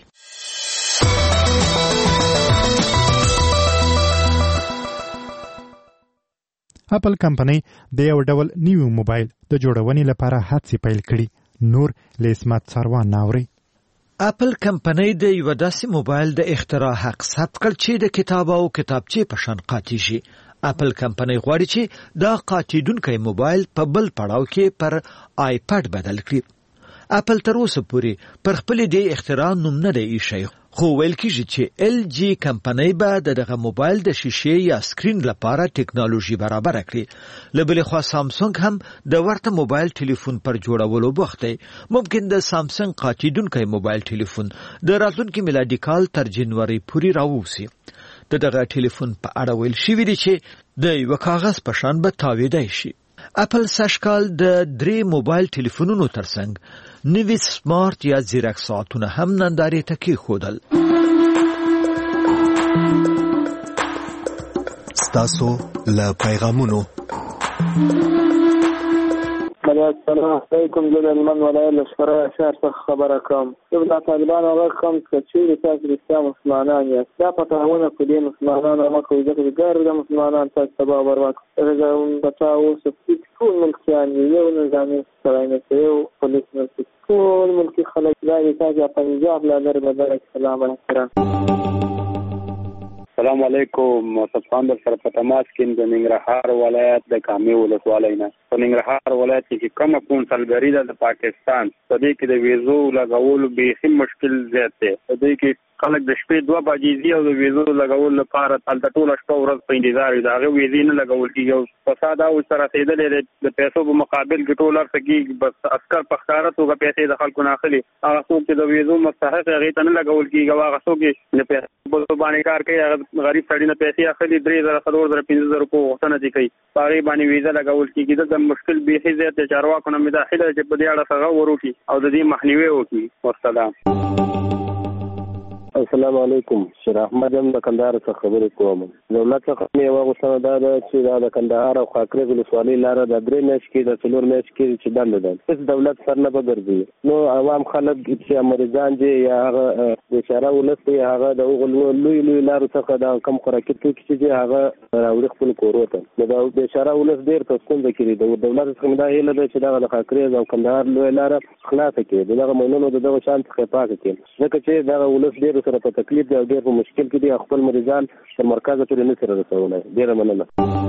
[SPEAKER 2] اپل کمپنۍ د یو ډول نیو موبایل د جوړونې لپاره هڅې پیل کړي. نور لیسمات څاروان ناوري.
[SPEAKER 21] اپل کمپنۍ د یو داسې موبایل د اختراع حق ثبت کړ چې د کتاب او کتابچې په شان قاطي شي. اپل کمپنۍ غواړي چې دا قاطیدونکی موبایل په بل پړاو کې پر آیپډ بدل کړي. اپل تر اوسه پورې پر خپل دې اختراع نوم نه دی ایښی خو ویل کېږي چې ال جی کمپنۍ به دغه موبایل د شیشې یا سکرین لپاره ټیکنالوژي برابر کړي. له بلې خوا سامسونګ هم د ورته موبایل ټلیفون پر جوړولو بوخت دی. ممکن د سامسونګ قاطیدونکی موبایل ټلیفون د راتلونکي میلادي کال تر جنوري پورې راووسي. د دغه ټلیفون په اړه ویل شوي دي چې د یو کاغذ په شان به تاویدای شي. اپل سږکال د درې موبایل ټلیفونونو ترڅنګ نوي سمارټ یا زیرک ساعتونه هم نندارې ته کېښودل.
[SPEAKER 1] ستاسو له پیغامونو
[SPEAKER 22] السلام علیکم. زه د هلمند ولایت له شخره شهر څخه خبره کوم. زه د طالبانو غږ کوم که چیرې تاسو رښتیا مسلمانان یاست دا پټاونه په دې مسلمانانو مه کوئ ځکه چې ګر د مسلمانان تاسو تباه او برباد کړي. د تا اوس ټول ملکیان دي یو نظامي سړی نشته یو پولیس نشته ټول ملکي خلک دا دي تاسو پنجاب لا در بدل سلام علیکم.
[SPEAKER 23] السلام علیکم. موصف خان در سره په تماس کې د ننګرهار ولایت د کامې ولسوالۍ نه. په ننګرهار ولایت کې کومه کونسلګري ده د پاکستان په دې کې د ویزو لګولو بیخي مشکل زیات دی. په دې کې خلک د شپې دوه بجې دي او د ویزو لګول لپاره هلته ټوله شپه ورځ په انتظار وي د هغې ویزې نه لګول کېږي او فساد او سره رسېدلی دی د پیسو په مقابل کې ټول هر څه کېږي بس عسکر په ښکاره توګه پیسې د خلکو نه اخلي هغه څوک چې د ویزو مستحق هغې ته نه لګول کېږي او هغه څوک چې د پیسو په باندې کار کوي هغه غریب سړي نه پیسې اخلي درې زره څلور زره پنځه زره روپۍ غوښتنه دې کوي په هغې باندې ویزه لګول کېږي دلته مشکل بیخي زیات دی چارواکو نه مې دا هیله ده چې په دې اړه څه غور وکړي او د دې مخنیوی وکړي. والسلام. السلام علیکم. شیر احمد هم د کندهار څخه خبرې کوم. دولت څخه مې یوه غوښتنه دا ده چې دا د کندهار او خاکریز ولسوالۍ لاره د درې میاشتې کې د څلور میاشتې کې چې بنده ده هېڅ دولت سر نه به ګرځي نو عوام خلک چې مریضان دي یا هغه بیچاره ولس دی هغه د هغو لوی لوی لارو څخه د کم خوراکي توکي چې دي هغه راوړي خپلو کورو ته نو د بیچاره ولس ډېر په ستونزه کې دي. د دولت څخه مې دا هیله ده چې دغه د خاکریز او کندهار لویه لاره خلاصه کړي د دغه ماینونو د دغه شان څخه پاکه کړي ځکه چې دغه ولس ډېر سره په تکلیف دی او ډېر په مشکل کې دي خپل مریضان تر مرکزه پورې نه سره رسولی. ډېره مننه.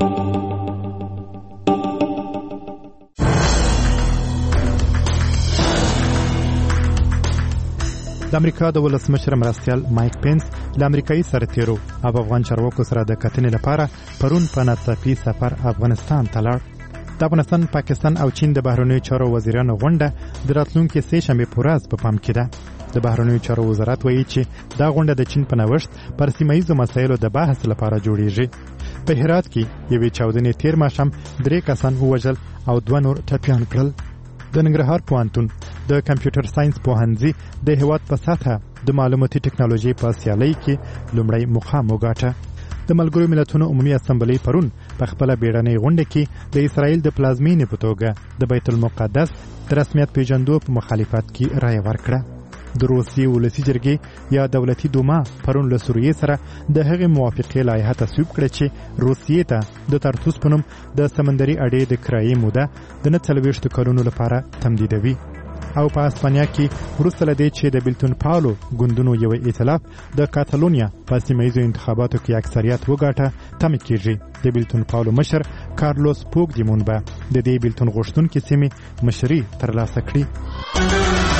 [SPEAKER 2] د امریکا د ولسمشر مرستیال مایک پینس له امریکایي سرتیرو او افغان چارواکو سره د کتنې لپاره پرون په ناڅاپي سفر افغانستان ته لاړ. د افغانستان، پاکستان او چین د بهرنیو چارو وزیرانو غونډه د راتلونکي سې شنبې په ورځ په پام کې ده. د بهرنیو چارو وزارت وایي چې دا غونډه د چین په نوښت پر سیمه ییزو مسایلو د بحث لپاره جوړیږي. په هرات کې یوې چاودنې تیر ماښام درې کسان ووژل او دوه نور ټپیان کړل. د ننګرهار پوهنتون د کمپیوټر ساينس پوهنځي د هیواد په سطحه د معلوماتي ټکنالوژي په سیالۍ کې لومړی مقام وګاټه. د ملګرو ملتونو عمومي اسمبلی پرون په خپل بیړنۍ غونډه کې د اسرائیل د پلازمینې په توګه د بیت المقدس د رسمیت پیژندو په مخالفت کې رایه ورکړه. د روسیې ولسي جرګې یا دولتي دوما پرون له سوریې سره د هغې موافقې لایحه تصویب کړه چې روسیې ته د ترتوس په نوم د سمندري اډې د کرایې موده د نه څلوېښتو کلونو لپاره تمدیدوي. او په اسپانیا کې وروسته له دې چې د بیلتون پاولو ګوندونو یو ائتلاف د کاتالونیا په سیمه ییزو انتخاباتو کې اکثریت وګاټه، تمه کېږي د بیلتون پاولو مشر کارلوس پوګ دیمون به د دې بیلتون غوښتونکي سیمې مشري ترلاسه کړي.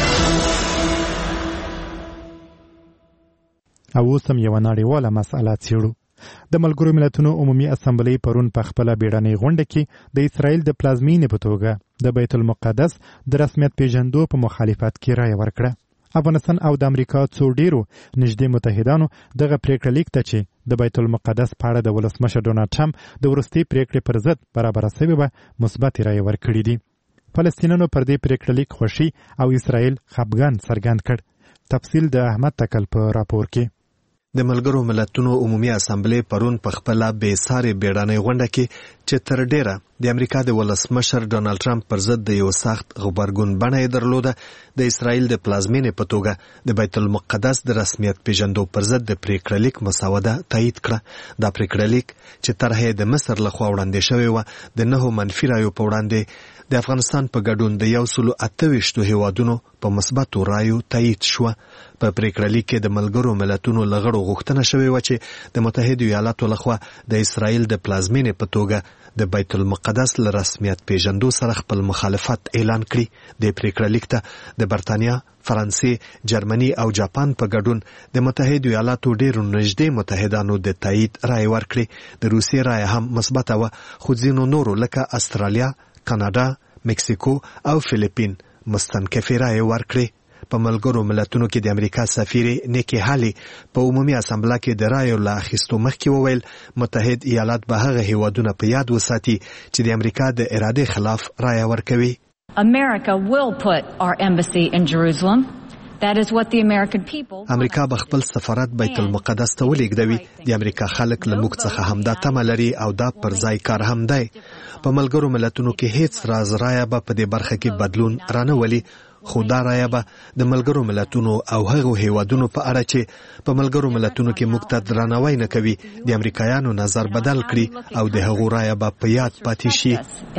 [SPEAKER 2] او اوس هم یوه نړیواله مسئله څېړو. د ملګرو ملتونو عمومي اسمبلی پرون په خپله بیړنۍ غونډه کې د اسرائیل د پلازمینې په توګه د بیت المقدس د رسمیت پیژندو په مخالفت کې رایه ورکړه. افغانستان او د امریکا څو ډیرو نږدې متحدانو دغه پریکړه لیک ته چې د بیت المقدس په اړه د ولسمشر ډونالډ ټرمپ د وروستۍ پریکړې پر ضد برابره سوې وه مثبتې رایې ورکړي دي. فلسطینیانو پر دې پریکړه لیک خوښي او اسرائیل خپګان څرګند کړ. تفصیل د احمد تکل په راپور کې.
[SPEAKER 1] د ملګرو ملتونو عمومي اسمبلی پرون په خپله بې سارې بیړنۍ غونډه کې چې تر ډیره د امریکا د ولسمشر ډونالډ ټرمپ پر ضد د یو سخت غبرګون بڼه یې درلوده، د اسرائیل د پلازمینې په توګه د بیت المقدس د رسمیت پیژندو پر ضد د پریکړه لیک مسوده تایید کړه. دا پریکړه لیک چې طرحه د مصر لخوا وړاندې شوې وه د نهو منفي رایو په وړاندې د افغانستان په ګډون د یو سلو اته ویشتو هیوادونو په مثبتو رایو تایید شوه. په پریکړه لیک کې د ملګرو ملتونو له غړو غوښتنه شوې وه چې د متحدو ایالاتو لخوا د اسرائیل د پلازمینې په توګه د بیت المقدس له رسمیت پیژندو سره خپل مخالفت اعلان کړي. د پریکړه لیک ته د برتانیا، فرانسې، جرمني او جاپان په ګډون د متحدو ایالاتو ډیرو نږدې متحدانو د تایید رایه ورکړي. د روسیې رایه هم مثبته وه، خو ځینو نورو لکه استرالیا، کاناډا، مکسیکو او فلیپین مستنکفې رایې ورکړې. په ملګرو ملتونو کې د امریکا سفیرې نیکی هالي په عمومي اسمبلی کې د رایو له اخیستو مخکې وویل متحد ایالات به هغه هیوادونه په یاد وساتي چې د امریکا د ارادې خلاف رایه ورکوي.
[SPEAKER 3] America will put our embassy in Jerusalem. That is what the American people.
[SPEAKER 1] امریکا به خپل سفارت بیت المقدس ته ولېږدوي. د امریکا خلک له موږ څخه همدا تمه لري او دا پر ځای کار هم دی. په ملګرو ملتونو کې هیڅ راز رایه به په دې برخه کې بدلون رانه ولي، خو دا رایه به د ملګرو ملتونو او هغو هیوادونو په اړه چې په ملګرو ملتونو کې موږ ته درناوی نه کوي د امریکایانو نظر بدل کړي او د هغو رایه به په یاد پاتې شي.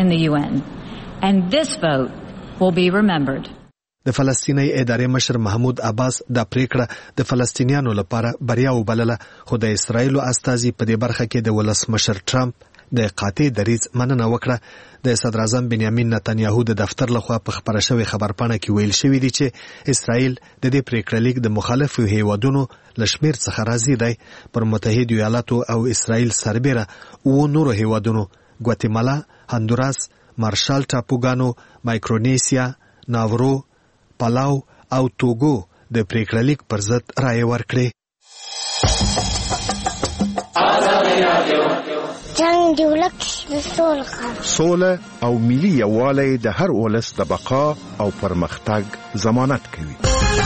[SPEAKER 3] And this vote will be remembered.
[SPEAKER 1] د فلسطیني ادارې مشر محمود عباس دا پریکړه د فلسطینیانو لپاره بریا وبلله، خو د اسرائیلو استازي په دې برخه کې د ولسمشر ټرمپ د قاطع دریځ مننه وکړه. د صدر اعظم بنیامین نتنیاهو د دفتر لخوا په خبره شوې خبرپاڼه کې ویل شوی دی چې اسرائیل د دې پریکړه لیک د مخالفو هیوادونو لشمیر څخه راضي دی. پر متحده ایالاتو او اسرائیل سربېره او نورو هیوادونو ګواتیمالا، هندوراس، مارشال ټاپوګانو، مایکرونیسیا، ناورو، پالاو او توګو د پریکړه لیک پر ضد رایې ورکړې.
[SPEAKER 4] جنگ دی ولک د سوله
[SPEAKER 5] سوله او ملي یووالی د هر ولس د بقا او پرمختګ ضمانت کوي.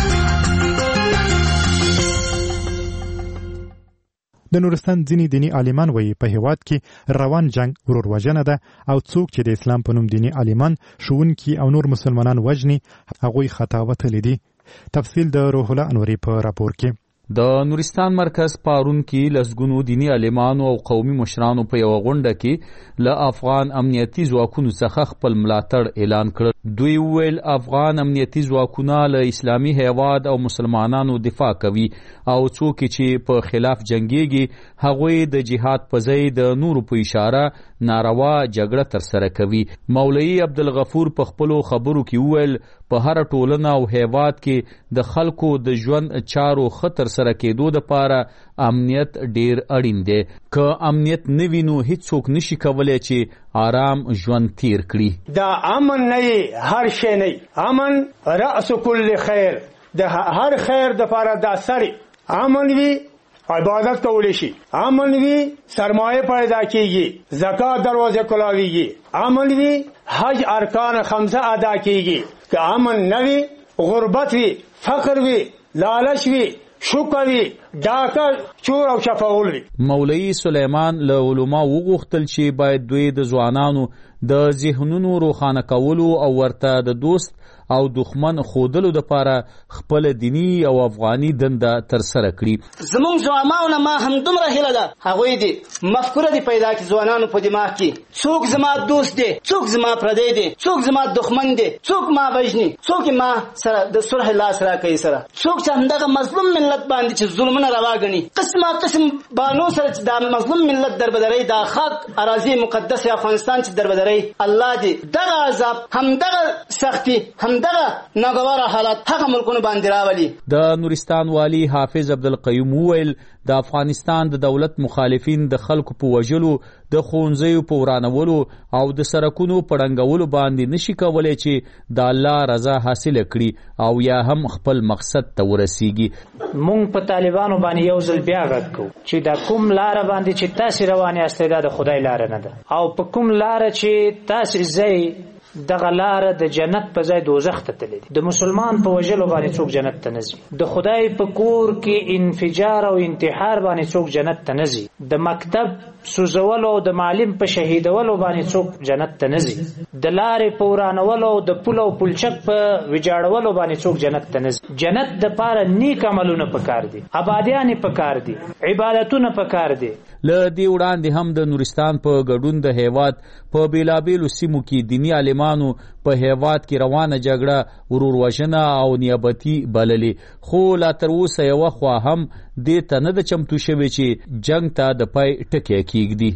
[SPEAKER 2] د نورستان ځینې دیني عالمان وایي په هیواد کې روان جنگ ورور وژنه ده او څوک چې د اسلام په نوم دیني عالمان ښوونکي او نور مسلمانان وژني هغوی خطا وتلي دي. تفصیل د روح الله انوري په راپور کې.
[SPEAKER 6] د نورستان مرکز پارون کې لسګونو دینی عالمانو او قومي مشرانو په یو غونډه کې له افغان امنیتي ځواکونو څخه خپل ملاتړ اعلان کړ. دوی ویل افغان امنیتي ځواکونه له اسلامي هیواد او مسلمانانو دفاع کوي او څوک چې په خلاف جنگيږي هغوی د جهاد په ځای د نورو په اشاره ناروا جګړه ترسره کوي. مولوي عبدالغفور په خپلو خبرو کې ویل په هر ټولنه او هیواد کې د خلکو د ژوند چارو خطر سره کېدو لپاره امنیت ډیر اړین دی. که امنیت نه وي نو هیڅوک نشي کولی چې آرام ژوند تیر کړي.
[SPEAKER 24] دا امن نه هر شی نه، امن رأس کل خیر، د هر خیر د لپاره دا سړی امن وي عبادت کولی شي، امن وي سرمایه پیدا کیږي، زکات دروازه کلاویږي، امن وي حج ارکان خمسه ادا کیږي. که امن نه وي غربت وي، فقر وي، لالچ وي، شوکه وي، ډاکه چور او چپاول وي.
[SPEAKER 6] مولوي سلیمان له علما وغوښتل چې باید دوی د ځوانانو د ذهنونو روښانه کولو او ورته د دوست او دښمن خودلو لپاره خپل دینی او افغاني دنده ترسره کړي.
[SPEAKER 25] زمونږ ځوانانو ما هم دومره هیله ده هغوی دي مفکوره دي پیدا کړي ځوانانو په دماغ کې، څوک زما دوست دی، څوک زما پردی دی، څوک زما دښمن دی، څوک ما وژني، څوک ما سره د صلح لاس راکوي، سره څوک چې همدغه مظلوم ملت باندې چې ظلمونه روا ګڼي، قسمه قسم بانو سره چې دا مظلوم ملت دربدري، دا خاک اراضي مقدس افغانستان چې دربدري، الله دې دغه عذاب همدغه سختي همدغه ناګواره حالات هغه ملکونو باندې راولي.
[SPEAKER 6] د نورستان والی حافظ عبدالقیوم ویل د افغانستان د دولت مخالفین د خلکو په وژلو، د ښوونځیو په ورانولو او د سړکونو په ړنګولو باندې نشي کولی چې د الله رضا حاصله کړي او یا هم خپل مقصد ته ورسیږي.
[SPEAKER 26] مونږ په طالبانو باندې یو ځل بیا غږ کوو چې دا کوم لاره باندې چې تاسې روان یاستئ دا د خدای لاره نه ده، او په کوم لاره چې تاسې ځئ دغه لاره د جنت په ځای دوزخ ته تللی دی. د مسلمان په وژلو باندې څوک جنت ته نه ځي، د خدای په کور کې انفجار او انتحار باندې څوک جنت ته نه ځي، د مکتب سوځولو او د معلم په شهیدولو باندې څوک جنت ته نه ځي، د لارې په ورانولو او د پل او پلچک په ویجاړولو باندې څوک جنت ته نه ځي. جنت دپاره نیک عملونه پکار دي، آبادیانې پکار دي، عبادتونه پکار دي.
[SPEAKER 6] له دې وړاندې هم د نورستان په ګډون د هیواد په بیلابیلو سیمو کې دیني عالمانو په هیواد کې روانه جګړه ورور وژنه او نیابتي بللې، خو لا تر اوسه یوه خوا هم دې ته نه ده چمتو شوې چې جنګ ته د پای ټکی کېږدي.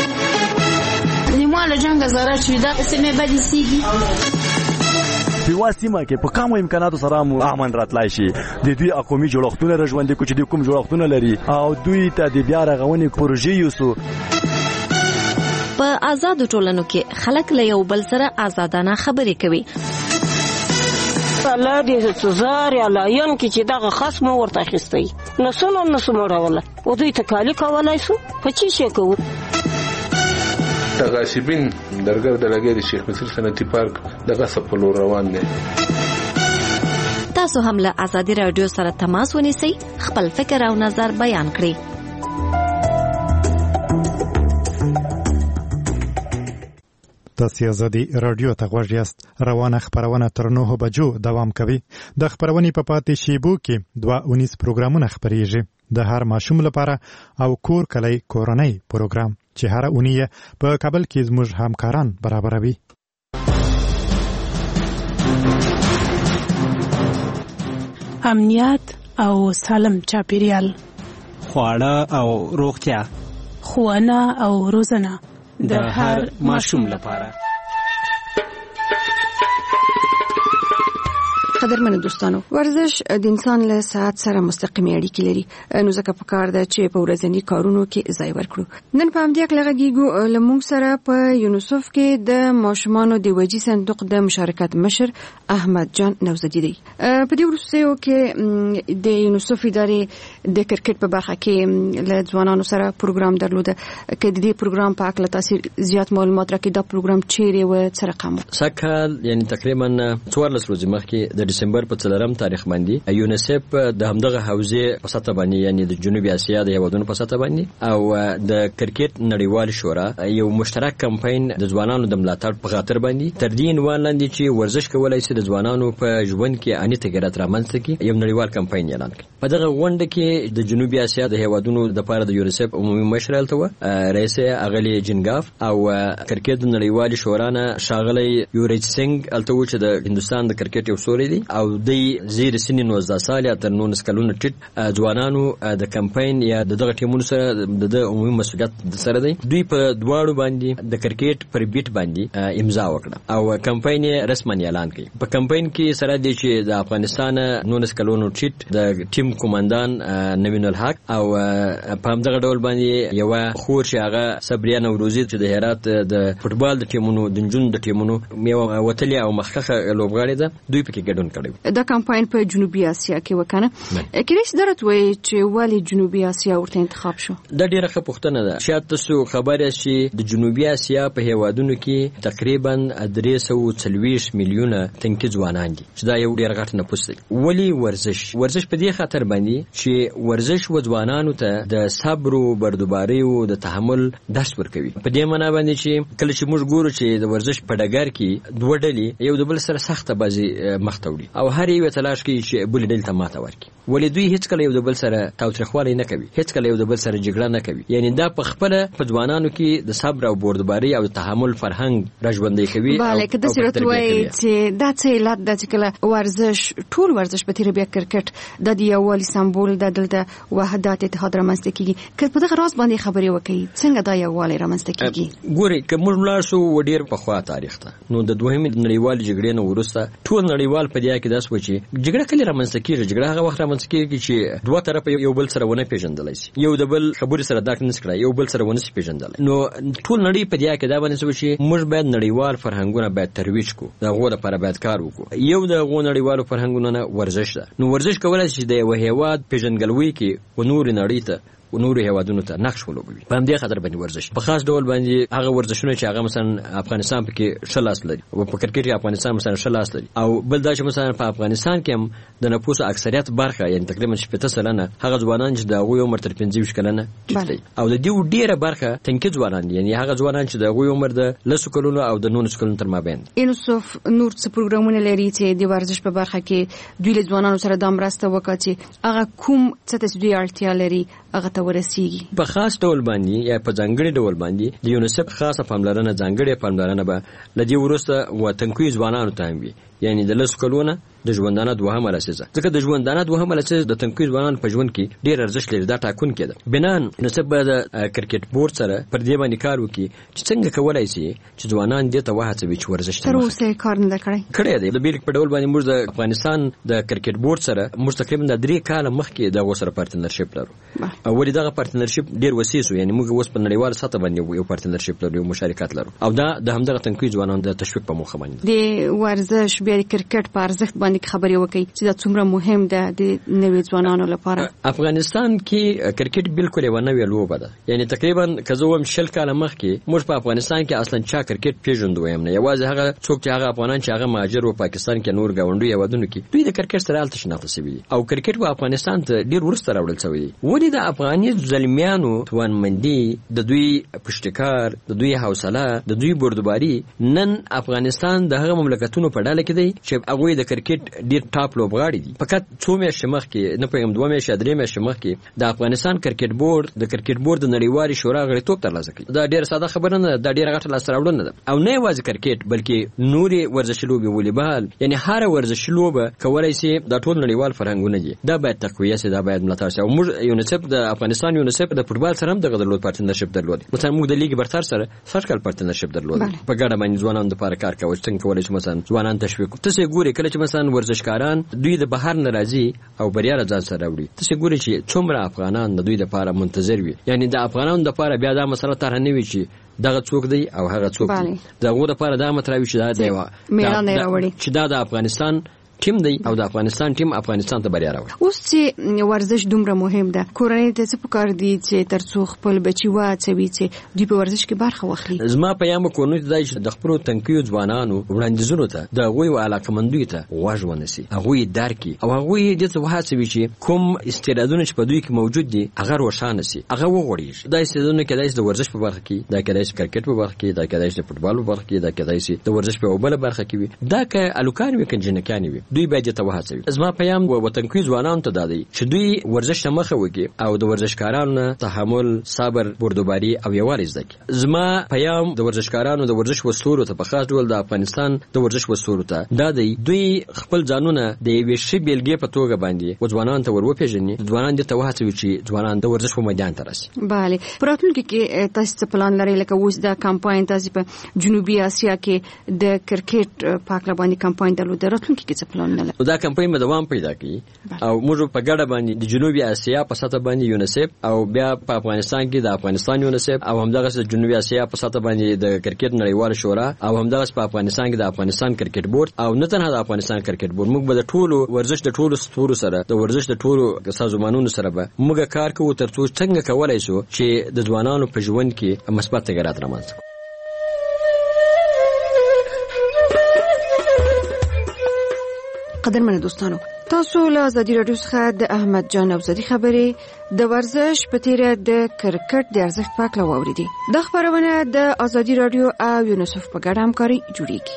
[SPEAKER 27] نیمه له جنګه ضرر شوي دا سیمې بدې سیږي.
[SPEAKER 28] په یوه سیمه کې په کمو امکاناتو سره مو امن راتلای شي. د دوی قومي جوړښتونه را ژوندي کړو چې دوی کوم جوړښتونه لري او دوی ته د بیا رغونې پروژې یوسو.
[SPEAKER 7] په آزادو ټولنو کې خلک له یو بل سره آزادانه خبرې کوي.
[SPEAKER 27] الله دې سزار یا لاین کې چې دغه خصم ورته اخیستی نسونه نسو مړوله او دوی ته کالي کولای شو په چی شي کوو.
[SPEAKER 29] غاصبین درګر د لګي د شیخ مصر صنعتي پارک دغه سپلو روان دي.
[SPEAKER 7] تاسو هم له آزادي رادیو سره تماس ونیسئ، خپل فکر او نظر بیان کړئ.
[SPEAKER 2] تاسو آزادي رادیو ته غوږ یاست. روانه خبرونه تر نهو بجو دوام کوي. د خبرونې په پاتې شیبو کې دوه اونیس پروګرامونه خبرېږي. د هر ماشوم لپاره او کور کلی کورنۍ پروګرام چې هر اونۍ په کابل کې زموږ همکاران برابروي.
[SPEAKER 30] امنیت او سالم چاپیریال،
[SPEAKER 31] خواړه او روغتیا،
[SPEAKER 30] ښوونه او روزنه،
[SPEAKER 8] د هر ماشوم لپاره.
[SPEAKER 9] قدرمن دوستانو، ورزش د انسان له صحت سره مستقیمه اړیکې لري، نو ځکه پکار ده چې په ورځني کارونو کې ځای ورکړو. نن په همدې اړه لږیږو لمونږ سره په یونیسف کې د ماشومانو د وجې صندوق د مشارکت مشر احمد جان نوزدی دی. په دې وروستیو کې د یونیسف ادارې د کرکټ په برخه کې له ځوانانو سره پروګرام درلوده. کې د دې پروګرام په اړه تاسو زیات معلومات راکړئ. دا پروګرام چیرې و څه رقم؟
[SPEAKER 10] سکهال یعنی تقریبا څوارلس ورځې مخکې د دسمبر په څلورم تاریخ باندې یونیسف د همدغه حوزې په سطح باندې یعنی د جنوبي اسیا د هیوادونو په سطح باندې او د کرکټ نړیوال شورا یو مشترک کمپاین د ځوانانو د ملاتړ په خاطر باندې تر دې عنوان لاندې چې ورزش کولای شي د ځوانانو په ژوند کې اني تغیرات رامنځته کړي یو نړیوال کمپاین اعلان کړ. په دغه غونډه کې د جنوبي اسیا د هیوادونو د لپاره د یونیسف عمومي مشر الته رئیس اغلی جنګاف او کرکټ نړیوال شورا نه شاغلی یوریج سنگ الته چې د هندستان د کرکټ یو سوري دی او د زیر سن نوزده سال یا تر نولس کلونو ټیټ ځوانانو د کمپاین یا دغه ټیمونو سره د عمومي مسؤلیت سره دی. دوی په دواړو باندې د کرکټ پر بیت باندې امضا وکړه او کمپاین رسمي اعلان کړ. په کمپاین کې سره دی چې د افغانستان نولس کلونو ټیټ د ټیم کمانډان نوین الحق او په همدغه ډول باندې یو خور چې هغه صبریه نوروزی چې د هرات د فوتبال د ټیمونو د جنون د ټیمونو یو وتلی او مخخه لوبغاړي ده دوی پکې ګډون کړي.
[SPEAKER 9] دا کمپاین په جنوبي اسیا کې وکنه کله چې درته وایي چې ولی جنوبي اسیا ورته انتخاب شو؟
[SPEAKER 10] دا ډیره ښه پوښتنه ده. شاید تاسو خبره شي د جنوبي اسیا په هیوادونو کې تقریبا درې سوه څلوېښت میلیونه تنکي ځوانان دي چې دا یو ډیر غټ نفوس دی. ولی ورزش ورزش په دې خاطر باندې چې ورزش و ځوانانو ته د صبر او بردباري او د تحمل درس ورکوي. په دې معنی باندې چې کله چې موږ ګورو چې د ورزش په ډګر کې دوه ډلې یو د بل سره سخته بازي مخ ته وړي او هر یو تلاش کوي چې بل ډل ته ماته ورکړي. ولې دوی هیڅ کله یو د بل سره تاوتریخوالی نه کوي، هیڅ کله یو د بل سره جګړه نه کوي. یعنی دا په خپل په ځوانانو کې د صبر او بردباري او تحمل فرهنګ راژوندي کوي.
[SPEAKER 9] bale که د صورت وای چې دا څه علت د چې کله ورزش ټول ورزش په تیر بیا کرکټ د یووالي سمبول د دلته وحدت اتحاد رامنځته کیږي. که په دغه راز باندې خبرې وکړي څنګه دا یووالي رامنځته کیږي؟
[SPEAKER 10] ګوري که موږ لاړ شو وډیر په خوا تاریخ ته نو د دوهمې نړیوال جګړې نه وروسته ټول نړیوال په دې کې داس و چې جګړه کله رامنځته کیږي. جګړه هغه وخت رامنځته کیږي چې دوه طرف یو بل سره ونه پیژندل شي، یو د بل خبرې سره داک نه سکړي، یو بل سره ونه پیژندل. نو ټول نړۍ په دې کې دا باندې چې موږ باید نړیوال فرهنګونه باید ترویج کړو، دا غوړه لپاره باید کار وکړو. یو د غو نړیوالو فرهنګونو نه ورزش ده. نو ورزش کولای شي د یو هیواد پیژنګلوي کې و نور نړۍ ته و نور هیوادونو ته نقش ولوبوي. په همدې خاطر باندې ورزش په خاص ډول باندې هغه ورزشونه چې هغه مثلا افغانستان پکې شلاس لري او په کرکټ کې افغانستان مثلا شلاس لري او بل دا چې مثلا په افغانستان کې هم د نفوس اکثریت برخه یعنی تقریبا شپږ سلنه هغه ځوانان چې د غوي عمر تر پنځه کلنه دي او د دې ډیره برخه تنکي ځوانان دي، یعنی هغه ځوانان چې د غوي عمر د لسو کلونو او د نولس کلونو تر مابین.
[SPEAKER 9] یونیسف نور څه پروګرامونه لري چې د ورزش په برخه کې دوی له ځوانانو سره د مرسته وکړي هغه کوم څه ته دوی اړتیا لري هغه ته ورسیږي؟
[SPEAKER 10] په خاص ډول باندې یا په ځانګړي ډول باندې د یونیسف خاصه پاملرنه ځانګړي پاملرنه به لدی ورسته و تنکوي ځوانانو ته وي، یعنی د لس کلونه د ژوندانه دوهمه لسیزه. ځکه د ژوندانه دوهمه لسیزه د تنکوي ځوانانو په ژوند کې ډیر ارزښت لري. دا ټاکون کېده بنان نسب د کرکټ بورډ سره پر دې باندې کار وکړي چې څنګه کولای شي چې ځوانان دې ته وهڅوي چې ورزش
[SPEAKER 9] تر اوسه کار نه کړی
[SPEAKER 10] کړی دی. د بیل په ډول باندې موږ د افغانستان د کرکټ بورډ سره موږ تقریبا د درې کال مخکې د غوسره پارتنرشپ لرو او ولې دغه پارتنرشپ ډیر وسیع شو، یعنی موږ اوس په نړیوال سطح باندې یو پارتنرشپ لرو، یو مشارکت لرو او دا د همدغه تنکوي ځوانانو د تشویق په موخه باندې
[SPEAKER 9] د ورزش بیا کرکټ په ارزښت باندې خبرې وکړي چې دا څومره مهم ده د نوي ځوانانو لپاره.
[SPEAKER 10] افغانستان کې کرکټ بالکل یو نوې لوبه ده، یعنی تقریبا کزه وم شل کاله مخکې موږ په افغانستان کې اصلا چا کرکټ پیژندو یم نه، یوازې هغه څوک چې هغه افغانان چې هغه مهاجر و پاکستان کې نور گاونډي هیوادونو کې دوی د کرکټ سره الته شناخته شوي او کرکټ په افغانستان ته ډیر ورسته راوړل شوی. ولې د افغاني ځلمیانو توانمندي، د دوی پشتکار، د دوی حوصله، د دوی بردباري نن افغانستان د هغه مملکتونو په ډله کې دی چې هغه د کرکټ ډیر ټاپ لوبغاړي دي. فقط څو میاشتې مخکې نه پېم دوه میاشتې درې میاشتې مخکې د افغانستان کرکټ بورډ د کرکټ بورډ د نړیوالې شورا غړیتوب ترلاسه کړ. دا ډیر ساده خبره نه ده، دا ډیر غټه لاسته راوړنه ده. او نه یوازې کرکټ بلکې نورې ورزشي لوبې والیبال، یعنی هر ورزشي لوبه کولای شي د ټول نړیوال فرهنګونه دي. دا باید تقویه شي، دا باید ملاتړ شي. او موږ یونیسف د افغانستان یونیسف د فوټبال سره هم د غدرلود پارتنرشپ درلود. مثلا موږ د لیګ برتر سره سرکل پارتنرشپ درلود. په ګډه باندې ځوانانو لپاره کار کوي. څنګه کولای شي مثلا ځوانان تشویق. تاسو ګورئ کله چې مثلا ورزشکاران دوی د بهر ناراضي او بریا ځان سره راوړي، تاسو ګورئ چې څومره افغانان د دوی لپاره منتظر وي. یعنی د افغانانو لپاره بیا دا مسله طرح نه وي چې دغه څوک دی او هغه څوک دی. دغه لپاره دا مطلب چې دا دی چې دا د افغانستان ټیم دی او د افغانستان ټیم افغانستان ته بریا راوړي.
[SPEAKER 9] اوس چې ورزش دومره مهم ده، کورنۍ ته څه پکار دي چې ترڅو خپل بچي واچوي چې دوی په ورزش کې برخه واخلي؟
[SPEAKER 10] زما پیغام کورنۍ ته دی چې د خپلو تنکیو ځوانانو وړاندیزونو ته د هغوی او علاقمندوی ته غوږ ونیسي، هغوی درکړي او هغوی دې ته وهڅوي چې کوم استعدادونه چې په دوی کې موجود دي هغه روښانه سي، هغه وغوړېږي. دا استعدادونه کېدای شي د ورزش په برخه کې، دا کېدای شي کرکټ په برخه کې، دا کېدای شي فوټبال په برخه کې، دا کېدای شي د ورزش په بل برخه کې وي. دا که الوکان وي که جنکان وي، دوی باید ته وهڅوي. زما پیغام وطنکوي ځوانانو ته دی چې دوی ورزش ته مخه وکړي او د ورزشکارانو تحمل، صبر، بردباري او یووالی زده کړي. زما پیغام د ورزشکارانو د ورزش وسلو ته په خاص ډول د افغانستان د ورزش وسلو ته دا دی، دوی خپل ځانونه د یوې ښې بیلګې په توګه باندې ځوانانو ته وروپېژني، ځوانان دې ته وهڅوي چې ځوانان د ورزش په میدان ته راشي.
[SPEAKER 9] بله، په راتلونکي کې تاسو څه پلان لرئ؟ لکه اوس دا کمپاین تاسو په جنوبي اسیا کې د کرکټ په اړه باندې کمپاین درلود، راتلونکي کې څه پلان لرئ؟
[SPEAKER 10] دا کمپاین به دوام پیدا کوي او موږ په ګډه باندې د جنوبي اسیا په سطح باندې یونیسف او بیا په افغانستان کې د افغانستان یونیسف او همدغه د جنوبي اسیا په سطح باندې د کرکټ نړیوال شورا او همدغه په افغانستان کې د افغانستان کرکټ بورډ او نه تنها د افغانستان کرکټ بورډ، موږ به د ټولو ورزش د ټولو ستورو سره د ورزش د ټولو سازمانونو سره به موږ کار کوو ترڅو څنګه کولای شو چې د ځوانانو په ژوند کې مثبت تغیرات رامنځته کړو.
[SPEAKER 9] قدرمن دوستانو، تاسو له ازادي رادیو څخه د احمد جان ابزدي خبرې د ورزش په تیره د کرکټ د ارزښت په اړه واوریدي. د خبرونه د ازادي رادیو او یونیسف په ګډه همکاري جوړیږي.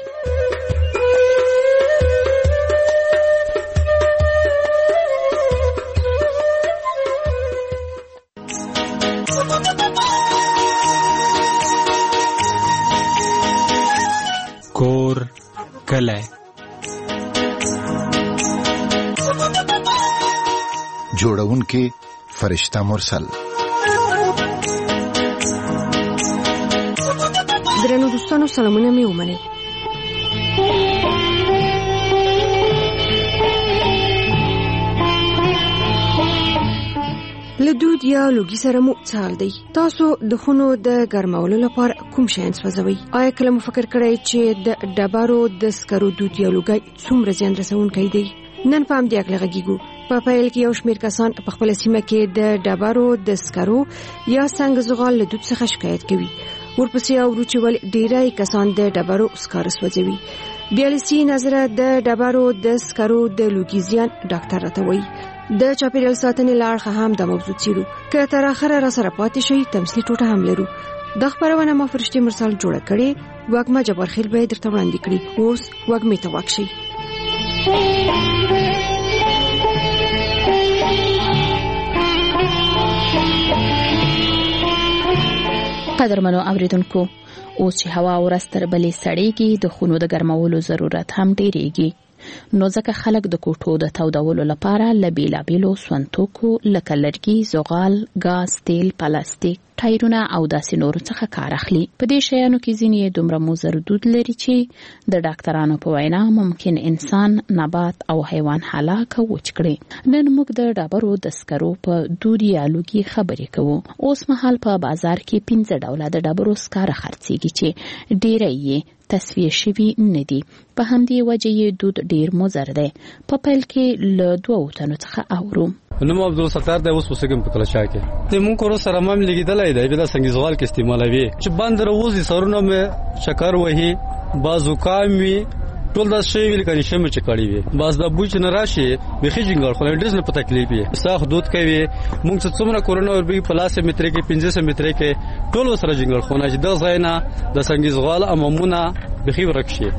[SPEAKER 8] کور کله
[SPEAKER 5] جوړونکې فرشته مرسل.
[SPEAKER 9] درنو دوستانو، سلامونه مې ومنئ. له دود یا لوګي سره مو څه حال دی؟ تاسو د خونو د ګرمولو لپاره کوم شیان سوځوئ؟ آیا کله مو فکر کړی چې د ډبرو د سکرو دود یا لوګی څومره زیان رسونکی دی؟ نن په همدې اړه غږیږو. په پیل کې یو شمېر کسان په خپله سیمه کې د ډبرو د سکرو یا سنگ زغال له دود څخه شکایت کوي. ورپسې اورو چې ولې ډېری کسان د ډبرو سکاره سوځوي. بیالسي نظره د ډبرو د سکرو د لوګي زیان ډاکټر راته وایي. د چاپیریال ساتنې له اړخه هم دا موضوع څېړو. که تر اخره راسره پاتې شئ، تمثیلي ټوټه هم لرو. دا خپرونه ما فرشتې مرسل جوړه کړې، وږمه جبارخیل به یې درته وړاندې کړي. اوس وږمې ته واک شئ.
[SPEAKER 11] قدرمنو اوریدونکو، اوس چې هوا ورځ تر بلې سړېږي، د خونو د ګرمولو ضرورت هم ډېرېږي. نو ځکه خلک د کوټو د تودولو لپاره له بېلابېلو سونتوکو لکه لرګي، زغال، ګاز، تیل، پلاستیک، ټایرونه او داسې نورو څخه کار اخلي. په دې شیانو کې ځینې یې دومره مضر دود لري چې د ډاکټرانو په وینا ممکن انسان، نبات او حیوان هلاک او وچ کړي. نن موږ د ډبرو د سکرو په دود یا لوګي خبرې کوو. اوس مهال په بازار کې پنځه ډوله د ډبرو سکاره خرڅېږي چې ډېری یې تصفیه شوي نه دي. په همدې وجه یې دود ډېر مضر دی. په پیل کې له دوو تنو څخه اورو.
[SPEAKER 12] نوم عبدالستار دی، اوس اوسېږم په کلچا کې. د مونږ کورو سره مم لګېدلی دی، بیا د سنګي زغال کې استعمالوي چې بند راوځي، سرونه مې چکر وهي، با زکام وي، ټول دا شی ویل کني شمه چې کړی وي. باز د بوج نه راشي بخې جنګل خو ډېر نه په تکلیف وي. ساخ دود کوي. مونږ څه څومره کورونا ور به په لاس متر کې پنځه متر کې ټول سره جنګل خو نه چې د ځای نه د سنګي زغال امامونه بخې ورکشي.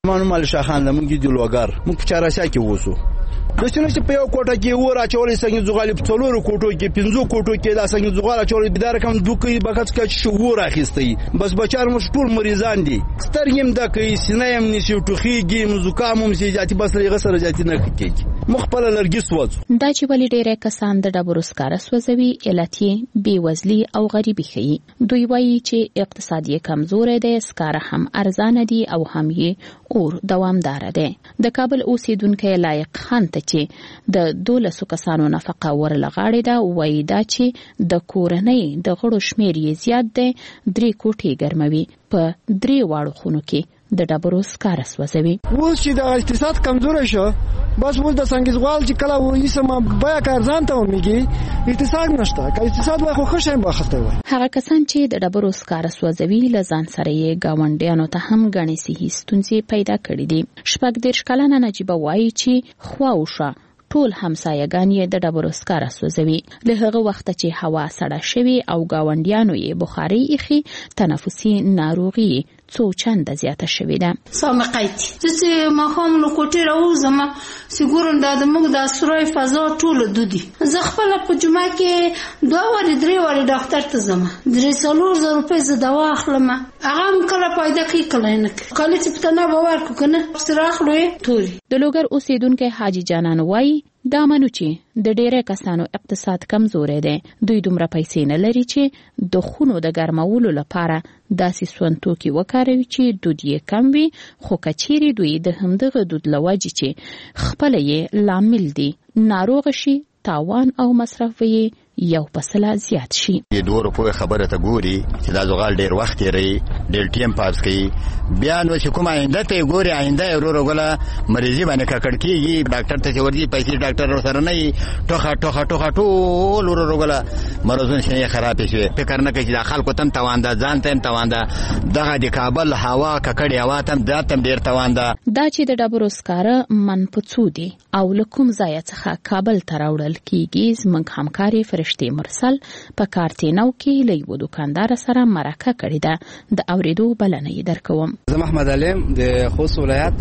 [SPEAKER 13] مانو مال شاخان موږ د لوګر موږ په چاراسا کې ووسو د سینې چې په یو کوټه کې ور اچولې څنګه زغالي په څلورو کوټو کې پنځو کوټو کې دا څنګه زغال اچولې بيدار کم دوکې بغت کې شعور اخیستي بس بچار مش ټول مریضان دي سترګم د کې سینې هم نشي ټوخيږي مزکام هم سي ذاتي بس لري غسر ذاتي نه کېږي مخبل لرګي سوځ
[SPEAKER 11] دا چې ولې ډېر کسان د ډبرو سکاره سوځوي علتي بیوزلي او غریبي ښيي دوی وایي چې اقتصادي کمزوري ده سکاره هم ارزانه دي او هم یې اور دوامدار ده د کابل اوسیدونکو لایق خان ته چې د دولسو کسانو نفقه ورلغاړې ده وایي دا چې د کورنۍ د غړو شمیر یې زیات دی درې کوټې ګرموي په درې واړو خونو کې د ډبرو سکاره سوځوي.
[SPEAKER 14] اوس چې د اقتصاد کمزوری شو بس اوس د سنگزغال چې کله وایي سم بیا کارزان ته ومیږي اقتصاد نشته که اقتصاد وای خو خوشاله باخته وای.
[SPEAKER 11] هغه کسان چې د ډبرو سکاره سوځوي له ځان سره یې گاونډیانو ته هم غني صحي ستونزې پیدا کړې دي. شپږ دېرش کلنه نجیبه وایي چې خواوشه ټول همسایګان یې د ډبرو سکاره سوځوي له هغه وخت چې هوا سړه شوي او گاونډیانو یې بخاري ایخي تنفسي ناروغي څو چنده زیاته شوې ده.
[SPEAKER 15] سامقایتي چې ما هم نو کوټې راوځم سګورم دا د موږ د سروي فضا ټول دودي زه خپل په جمعه کې دوه وری درې وری ډاکټر ته ځم درې څلور زره روپۍ زه دوا اخلم هغه هم کله پیدا کوي کله نه کله چې پتنه باور کو کنه سره اخلو توري. د لوګر اوسیدونکو حاجی جانان وایي دا منو چې د ډېرې کسانو اقتصاد کمزوري دی دوی دومره پیسې نه لري چې د خونو د ګرمولو لپاره داسې سونتوکي وکاروي چې دود یې کم وي خو کچيري دوی د همدغه دود لوجې چې خپل یې لامل دي ناروغ شي تاوان او مصرف یې یو پسله زیات شي.
[SPEAKER 16] د دوه روپو خبره ته ګوري چې دا زغال ډیر وخت لري ډیر ټیم پاس کوي بیا نو چې کوم آینده ته ګوري آینده ورو غلا مریضي باندې ککړ کیږي ډاکټر ته ورځي پیسې ډاکټر سره نه ټوخه ټوخه ټوخه ټول ورو غلا مرزون شي خراب شي فکر نه کوي چې خلکو تم توانده ځان تم توانده دغه د کابل هوا ککړې هوا تم ذاتم ډیر توانده
[SPEAKER 11] دا چې د ډبرو سکاره من پڅو دي او لکم ځای څخه کابل ته راوړل کیږي زموږ همکاري فرشتي مرسل په کارتینو کې له یو دکاندار سره مرکه کړې ده د اوریدو بلنه یې درکوم.
[SPEAKER 17] زه محمد علیم د خوست ولایت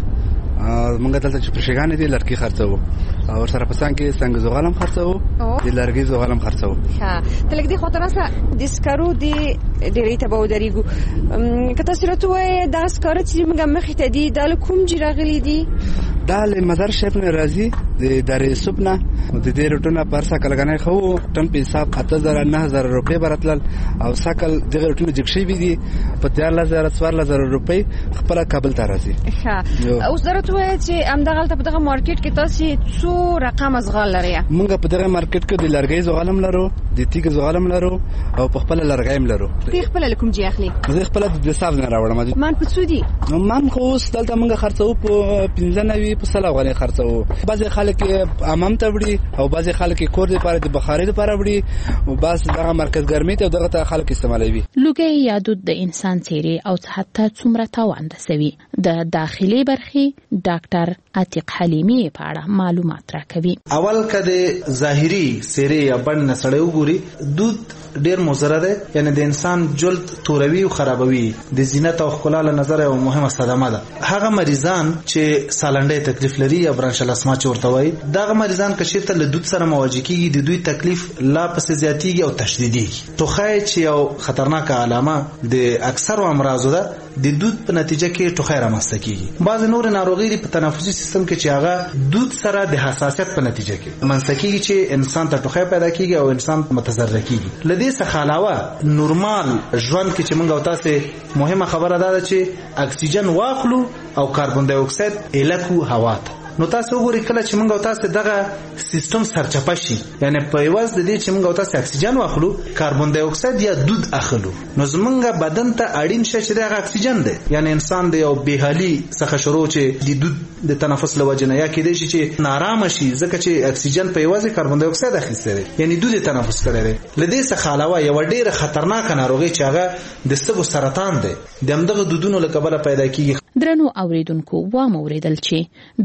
[SPEAKER 17] مونږ دلته چې پرشګان دي لړکی خرڅو او سره پسان کې څنګه زغالم خرڅو د لړکی زغالم خرڅو.
[SPEAKER 9] ها تلګ دي خاطر سره د سکرو دی ډېرې ته به درېګو کته سره توې د سکرو چې موږ مخې ته دي د کوم جراغلي دي
[SPEAKER 17] دا له مزار شپ نه راځي د دارې سپنا د دې رټونه پرسا کلګنې خو ټن په حساب اته هزار نه هزار روپۍ براتل او ساکل دغه رټونه جګشي وي دي په تیار هزار څوار هزار روپۍ خپل کابل ته راځي.
[SPEAKER 9] ها اوس درته وایي چې امدغه ته په دغه مارکیټ کې تاسو څو رقم زغال لري
[SPEAKER 17] مونږ په دغه مارکیټ کې د لرګي زغالم لرو د تیګ زغالم لرو او په خپل لرګایم لرو.
[SPEAKER 9] تی خپل لکم جی اخلي
[SPEAKER 17] زه خپل د حساب نه راوړم
[SPEAKER 9] مان په سودی
[SPEAKER 17] نو مان خو دلته مونږ خرڅو په پنځه نوي په سلا غوړي خرڅو بعضي خلک امام ته وړي او بعضي خلک کور لپاره د بخاري لپاره وړي او بعض دغه مرکز ګرمي ته دغه ته خلک استعمالوي.
[SPEAKER 11] لوګي یادود د انسان څیرې او حتی څومره تاوان رسوي د داخلي برخې ډاکټر عتیق حلیمی په اړه معلومات راکوي.
[SPEAKER 18] اول کده ظاهري سری یا بند نسړې وګوري دود ډیر مضر ده یعنی د انسان جلد توروي او خرابوي د زینت او ښکلا له نظر یو مهمه صدمه ده. هغه مریضان چې سالنډي تکلیف لري یا برانشل اسما چورته وای دغه مریضان کشیرته له دود سره مواجه کیږي د دوی تکلیف لا پس زیاتیږي او تشدیدي توخای چې یو خطرناک علامه د اکثر امراضو ده د دود په نتیجه کې توخای رامنځته کیږي. بعض نور ناروغي په تنفسي سیستم کې چې هغه دود سره د حساسیت په نتیجه کې منځته کیږي چې انسان ته توخای پیدا کیږي او انسان متضرر کیږي. لدې څخه علاوه نورمال ژوند کې چې موږ او تاسو مهمه خبره ده چې اکسیجن واخلو او کاربن ډای اکساید الکو هوا ته نو تاسو وګورئ کله چې موږ او تاسو دغه سیستم سرچپه شي یعنی په یواز د دې چې موږ او تاسو اکسیجن واخلو کاربن ډای اکساید یا دود اخلو نو زمونږ بدن ته اړین شي چې دغه اکسیجن دی یعنی انسان د یو بېحالي څخه شروع چې د دود د تنفس لوجنه یا کې دی چې نارامه شي ځکه چې اکسیجن په یواز کاربن ډای اکساید اخیسته دی یعنی دود تنفس کړی دی. لدې څخه علاوه یو ډېر خطرناک ناروغي چې هغه د سږو سرطان دی د همدغه دودونو له کبله پیدا کیږي.
[SPEAKER 11] درنو اوریدونکو وام اوریدل چې د بیکفي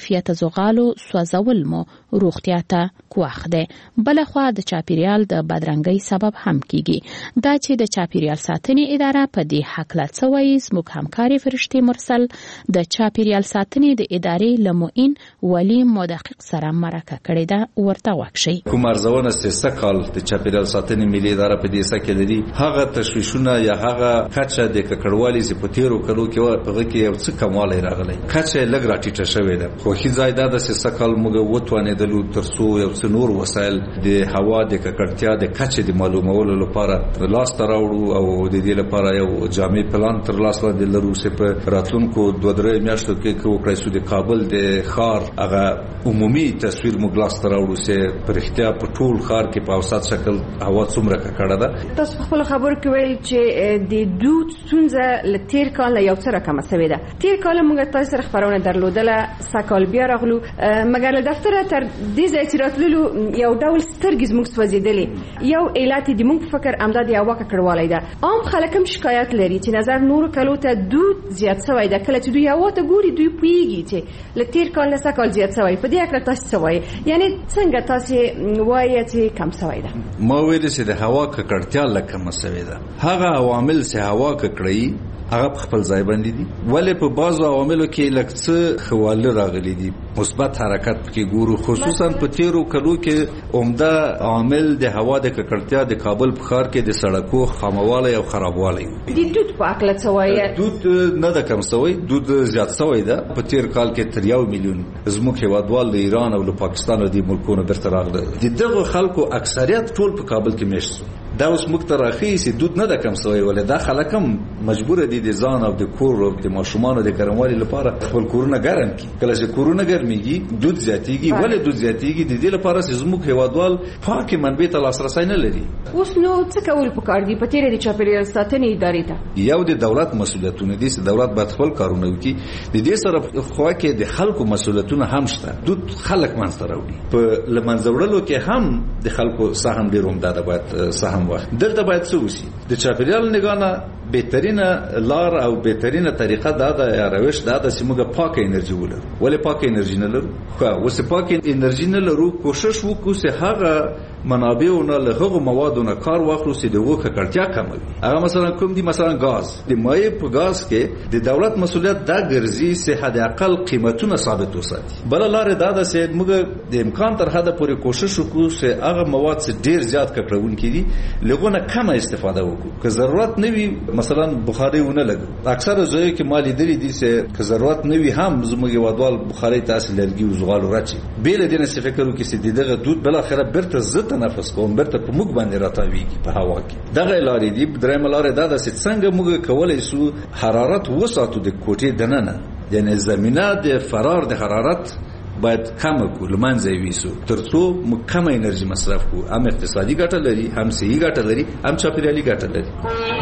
[SPEAKER 11] کیفیت زغالو سوځول مو روغتیا ته ګواښ دی. بلخوا د چاپیریال د بدرنګۍ سبب هم کیږي. دا چې د چاپیریال ساتنې اداره په دې هکله څه وایي، زموږ همکارې فرشتې مرسل د چاپیریال ساتنې د ادارې له معین ولی مدقق سره مرکه کړې ده. ورته وکشي
[SPEAKER 1] کوم ارزونه سیسه کال د چاپیریال ساتنې ملي اداره په دې سکه لري، هغه تشویشونه یا هغه کچه د ککړوالي چې په تیرو کلو کې و په کې یو څه کموالی راغلی، کچه لږ راټیټه شوې ده. خو هیڅ ځای دا د سیسه کال موږ وتوانېدلو ترڅو یو څه نور وسایل د هوا د ککړتیا د کچې د معلومولو لپاره لاس ته راوړو او د دې لپاره یو جامع پلان تر لاس لاندې لرو چې په راتلونکو دوه درې میاشتو کې وکړای شو د کابل د ښار هغه عمومي تصویر موږ لاس ته راوړو چې په رښتیا په ټول ښار کې په اوسط شکل هوا څومره ککړه ده.
[SPEAKER 9] تاسو په خپل خبرو کې ویل چې د دود ستونزه له تیر کال یو څه راکمه شوې ده. تیر کال موږ تاسو سره خبرونه درلودله، سکال بیا راغلو، مګر له دفتره تر دې ځای چې راتللو یو ډول سترګې زموږ سوځېدلې. یو علت د موږ په فکر امداد یو واقع کړوالی ده. عام خلک هم شکایت لري چې نظر نور کلو ته دود زیات شوی ده. کله چې دوی هوا ته ګوري دوی پوهېږي چې له تیر کال نه سږ کال زیات شوی. په دې هکله تاسو څه وایئ؟ یعنې څنګه تاسې وایئ چې کم شوی ده؟
[SPEAKER 1] ما ویلي چې د هوا ککړتیا لږ کمه شوې ده. هغه عوامل چې هوا ککړوي هغه په خپل ځای باندې دي، ولې په بعضو عواملو کې لږ څه خواله راغلي دي. مثبت حرکت کې ګورو، خصوصا په تیرو کلو کې عمده عامل د هوا د ککړتیا د کابل په ښار کې د سړکو خاموالی او خرابوالی.
[SPEAKER 9] د دود په هکله څه وایي؟
[SPEAKER 1] دود نه ده کم شوی، دود زیات شوی ده. په تیر کال کې تر یو میلیون زموږ هیوادوال له ایران او له پاکستان او د ملکونو بیرته راغله. د دغو خلکو اکثریت ټول په کابل کې میشت شو. دا اوس موږ ته راښیي چې دود نه ده کم شوی، ولې دا خلک هم مجبوره دي د ځان او د کور او د ماشومانو د ګرموالي لپاره خپل کورونه ګرم کړي. کله چې کورونه ګرمېږي دود زیاتېږي. ولې دود زیاتېږي؟ د دې لپاره چې زموږ هیوادوال پاکې منبع ته لاسرسی نه لري.
[SPEAKER 9] اوس نو څه کول پکار دي په تیرې د چاپیریال ساتنې ادارې ته؟
[SPEAKER 1] یو د دولت مسؤلیتونه دي چې دولت باید خپل کارونه وکړي. د دې سره خوا کې د خلکو مسؤلیتونه هم شته. دود خلک منځته راوړي. په له منځه وړلو کې هم د خلکو سهم ډېر عمده ده، باید سهم واخلي. دلته باید څه وشي؟ د چاپیریال نګانه بهترینه لار او بهترینه طریقه دا ده یا روش دا ده چې موږ پاکه انرژي ولرو. ولې پاکه انرژي نه لرو؟ خو اوس پاکه انرژي نه لرو، کوشش وکړو چې هغه منابعونه له هغو موادو نه کار واخلو چې د هغو ککړتیا کموي. هغه مثلا کوم دي؟ مثلا غاز. د مایع په غاز کې د دولت مسؤلیت دا ګرځي چې حد اقل قیمتونه ثابت وساتي. بل لار دا ده چې موږ د امکان تر حده پورې کوشش وکړو چې هغه مواد چې ډیر زیات ککړونکي دي لغونه کمه استفاده وکړو. که ضرورت نه وي مثلا بخاري ونه لګو. اکثر ځایو کې مالي دري دي چې که ضرورت نه وي هم زموږ یوادوال بخاري تاسو لرګي او زغال راچي. بیل دې نه څه فکر وکړي چې دغه دود بل اخره برته زت تنفس کوم برته په موږ باندې راتاويږي په هوا کې. دغه لارې دي. درېم لارې دا ده چې څنګه موږ کولای شو حرارت وساتو د کوټې دننه، یعنی زمينه د فرار د حرارت باید کم کو لمنځه ویسو ترڅو موږ کم انرژي مصرف کو. هم اقتصادي ګټه لري، هم صحي ګټه لري، هم چاپیریالي ګټه لري.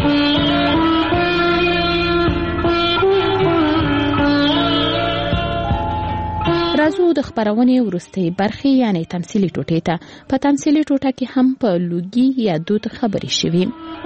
[SPEAKER 11] راځو د خبرونې وروستۍ برخې یعنی تمثیلي ټوټې ته. په تمثیلي ټوټه کې هم په لوګي یا دود خبرې شوې.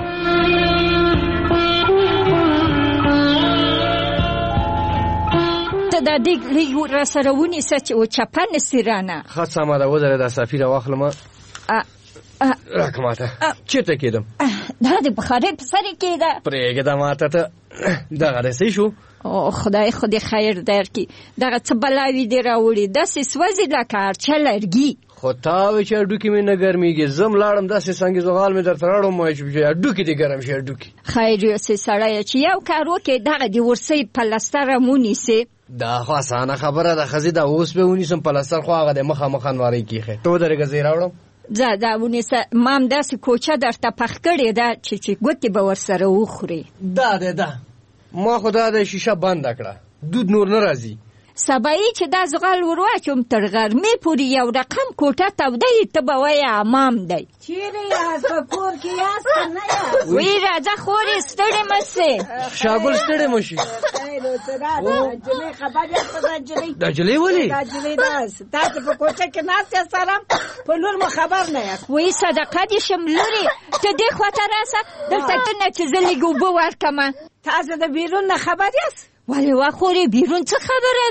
[SPEAKER 3] ته دا دیګ لږ راسره ونیسه چې وچپه نسي رانه.
[SPEAKER 4] ښه سمه ده، ودرې دا سفیره واخلمه. راکه ماته. چېرته کېدم؟
[SPEAKER 3] دا د بخارۍ په سر یې کېده.
[SPEAKER 4] پرېږده ماته ته. دغه داسې شو؟
[SPEAKER 3] او خدای خو دې خیر درکړي. دغه څه بلاوي دې راوړي، داسې سوځي لکه هرچه لرګي.
[SPEAKER 4] خو تا وایي چې هډوکي مې نه ګرمېږي. زه هم لاړم داسې سنګي زغال مې درته راوړم وایي چې هډوکي دې ګرم شي. هډوکي
[SPEAKER 3] خیر یوسې سړیه چې یو کار وکړې دغه د ورسۍ پلستر هم ونیسې.
[SPEAKER 4] دا خو اسانه خبره ده ښځې. دا اوس به ونیسم پلستر، خو هغه د مخامخ انوارۍ کېښې. ته ودرېږه زه یې راوړم.
[SPEAKER 3] ځه دا ونیسه. ما هم داسې کوچه درته پخ کړې ده چې چې ګوتې به ورسره وخورې.
[SPEAKER 4] دا دی ده ما خو دا د شیشه بنده کړه، دود نور نه راځي.
[SPEAKER 3] سبایی چې دا زغال ورواچوم تر غرمې پورې یو رقم کوټه توده یې ته به وایې امام دی.
[SPEAKER 15] چیرې یاست؟ په کور کې یاست که نه یاست؟
[SPEAKER 3] وی راځه خورې ستړې مه سې.
[SPEAKER 4] شاګل ستړې مه شي.
[SPEAKER 15] نجلۍ خبر یاست؟ دا نجلۍ
[SPEAKER 4] دا نجلۍ ولې؟
[SPEAKER 15] دا نجلۍ داسې تاسې په کوټه کې ناست یاست سره په لور مو خبر نه یاست.
[SPEAKER 3] وی صدقه دې شم لورې ته دې خواته راسه دلته ته نه چې زه لږ اوبه ورکمه.
[SPEAKER 15] تاسې د بیرون نه خبر یاست؟
[SPEAKER 3] ولې وخورې بیرون څه خبره ده؟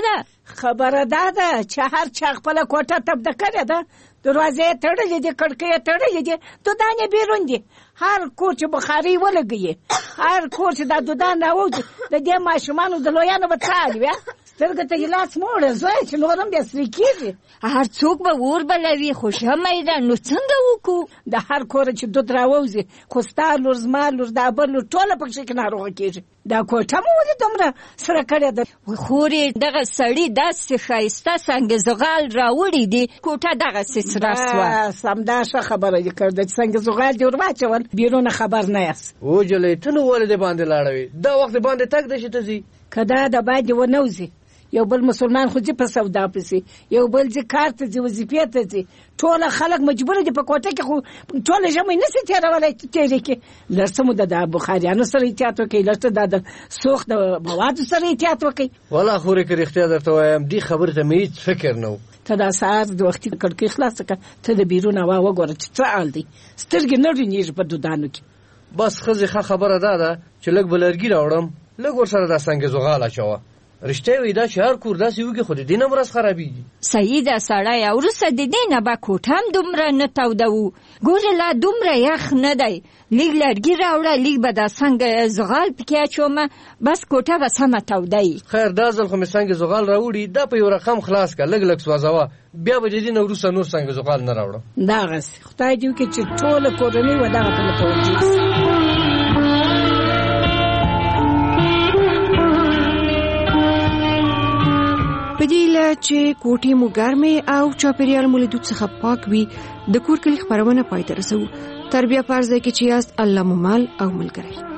[SPEAKER 6] خبره دا ده چې هر چا خپله کوټه تبده کړې ده، دروازې یې تړلې دي، کړکۍ یې تړلې دي، دودان یې بیرون دي. هر کور چې بخاري ولګوي، هر کور چې دا دودان راوځي، د دې ماشومانو د لویانو به څه حال وي؟ سترګه ته ګیلاس موړه زوی چې نور هم بیا سرې کېږي.
[SPEAKER 3] هر څوک به اور بلوي، خو شمعې ده، نو څنګه وکړو؟
[SPEAKER 6] د هر کوره چې دود راوځي، خو ستا لور، زما لور، دا بل لور ټوله پکښې کې ناروغه کېږي. دا کوټه مو ولې دومره سره کړې ده؟
[SPEAKER 3] خورې دغه سړي داسې ښایسته سنګ زغال راوړي دي، کوټه دغسې سره سوه.
[SPEAKER 6] بس همدا ښه خبره یې کړده چې سنګ زغال دې ور واچول، بیرونه خبر نه یاست.
[SPEAKER 4] وجلۍ ته نو ولې د باندې لاړوي؟ دا وخت باندې تګ دی چې ته ځي.
[SPEAKER 6] که دا د باندې ونه وځي، یو بل مسلمان خو ځي په سودا پسې، یو بل ځي کار ته ځي، وظیفې ته ځي. ټوله خلک مجبور دي په کوټه کې، خو ټوله ژمی نشي تېرولی تېرې کې. لږ څه مو د بخاریانو سره احتیاط وکړئ، لږ څه د سوخت د موادو سره احتیاط وکړئ.
[SPEAKER 4] والله خورې که رښتیا درته وایم دې خبرې ته مې هېڅ فکر نه و.
[SPEAKER 6] ته دا سهار د وختي کړکۍ خلاصه کړه، ته د بیرون هوا وګوره چې څه حال دی. سترګې نه ډینېږي په دودانو کې.
[SPEAKER 4] بس ښځې ښه خبره دا ده چې لږ به لرګي راوړم، لږ ورسره دا سنګ زغال اچوه. رښتیا وي دا چې هر کور داسې وکړي، خو د دې نه ورځ خرابېږي.
[SPEAKER 3] صحیح ده سړی، وروسته د دې نه به کوټه هم دومره نه تودوو. ګوره لا دومره یخ نه دی، لږ لرګي راوړه، لږ به دا سنګ زغال پکې اچومه، بس کوټه به سمه توده وي.
[SPEAKER 4] خیر دا ځل خو مې سنګ زغال راوړي، دا په یو رقم خلاص کړه، لږ لږ سوځوه، بیا به د دې نه وروسته نور سنګ زغال نه راوړم.
[SPEAKER 6] دغسې خدای دې وکړي چې ټوله کورنۍ و دغه ته متوجه شي.
[SPEAKER 9] په دې هیله چې کوټې مو ګرمې او چاپېریال مو له دود څخه پاک وي، د کور کلي خپرونه پای ته رسوو. تر بیا په هر ځای کې چې یاست، الله مو مل او ملګری.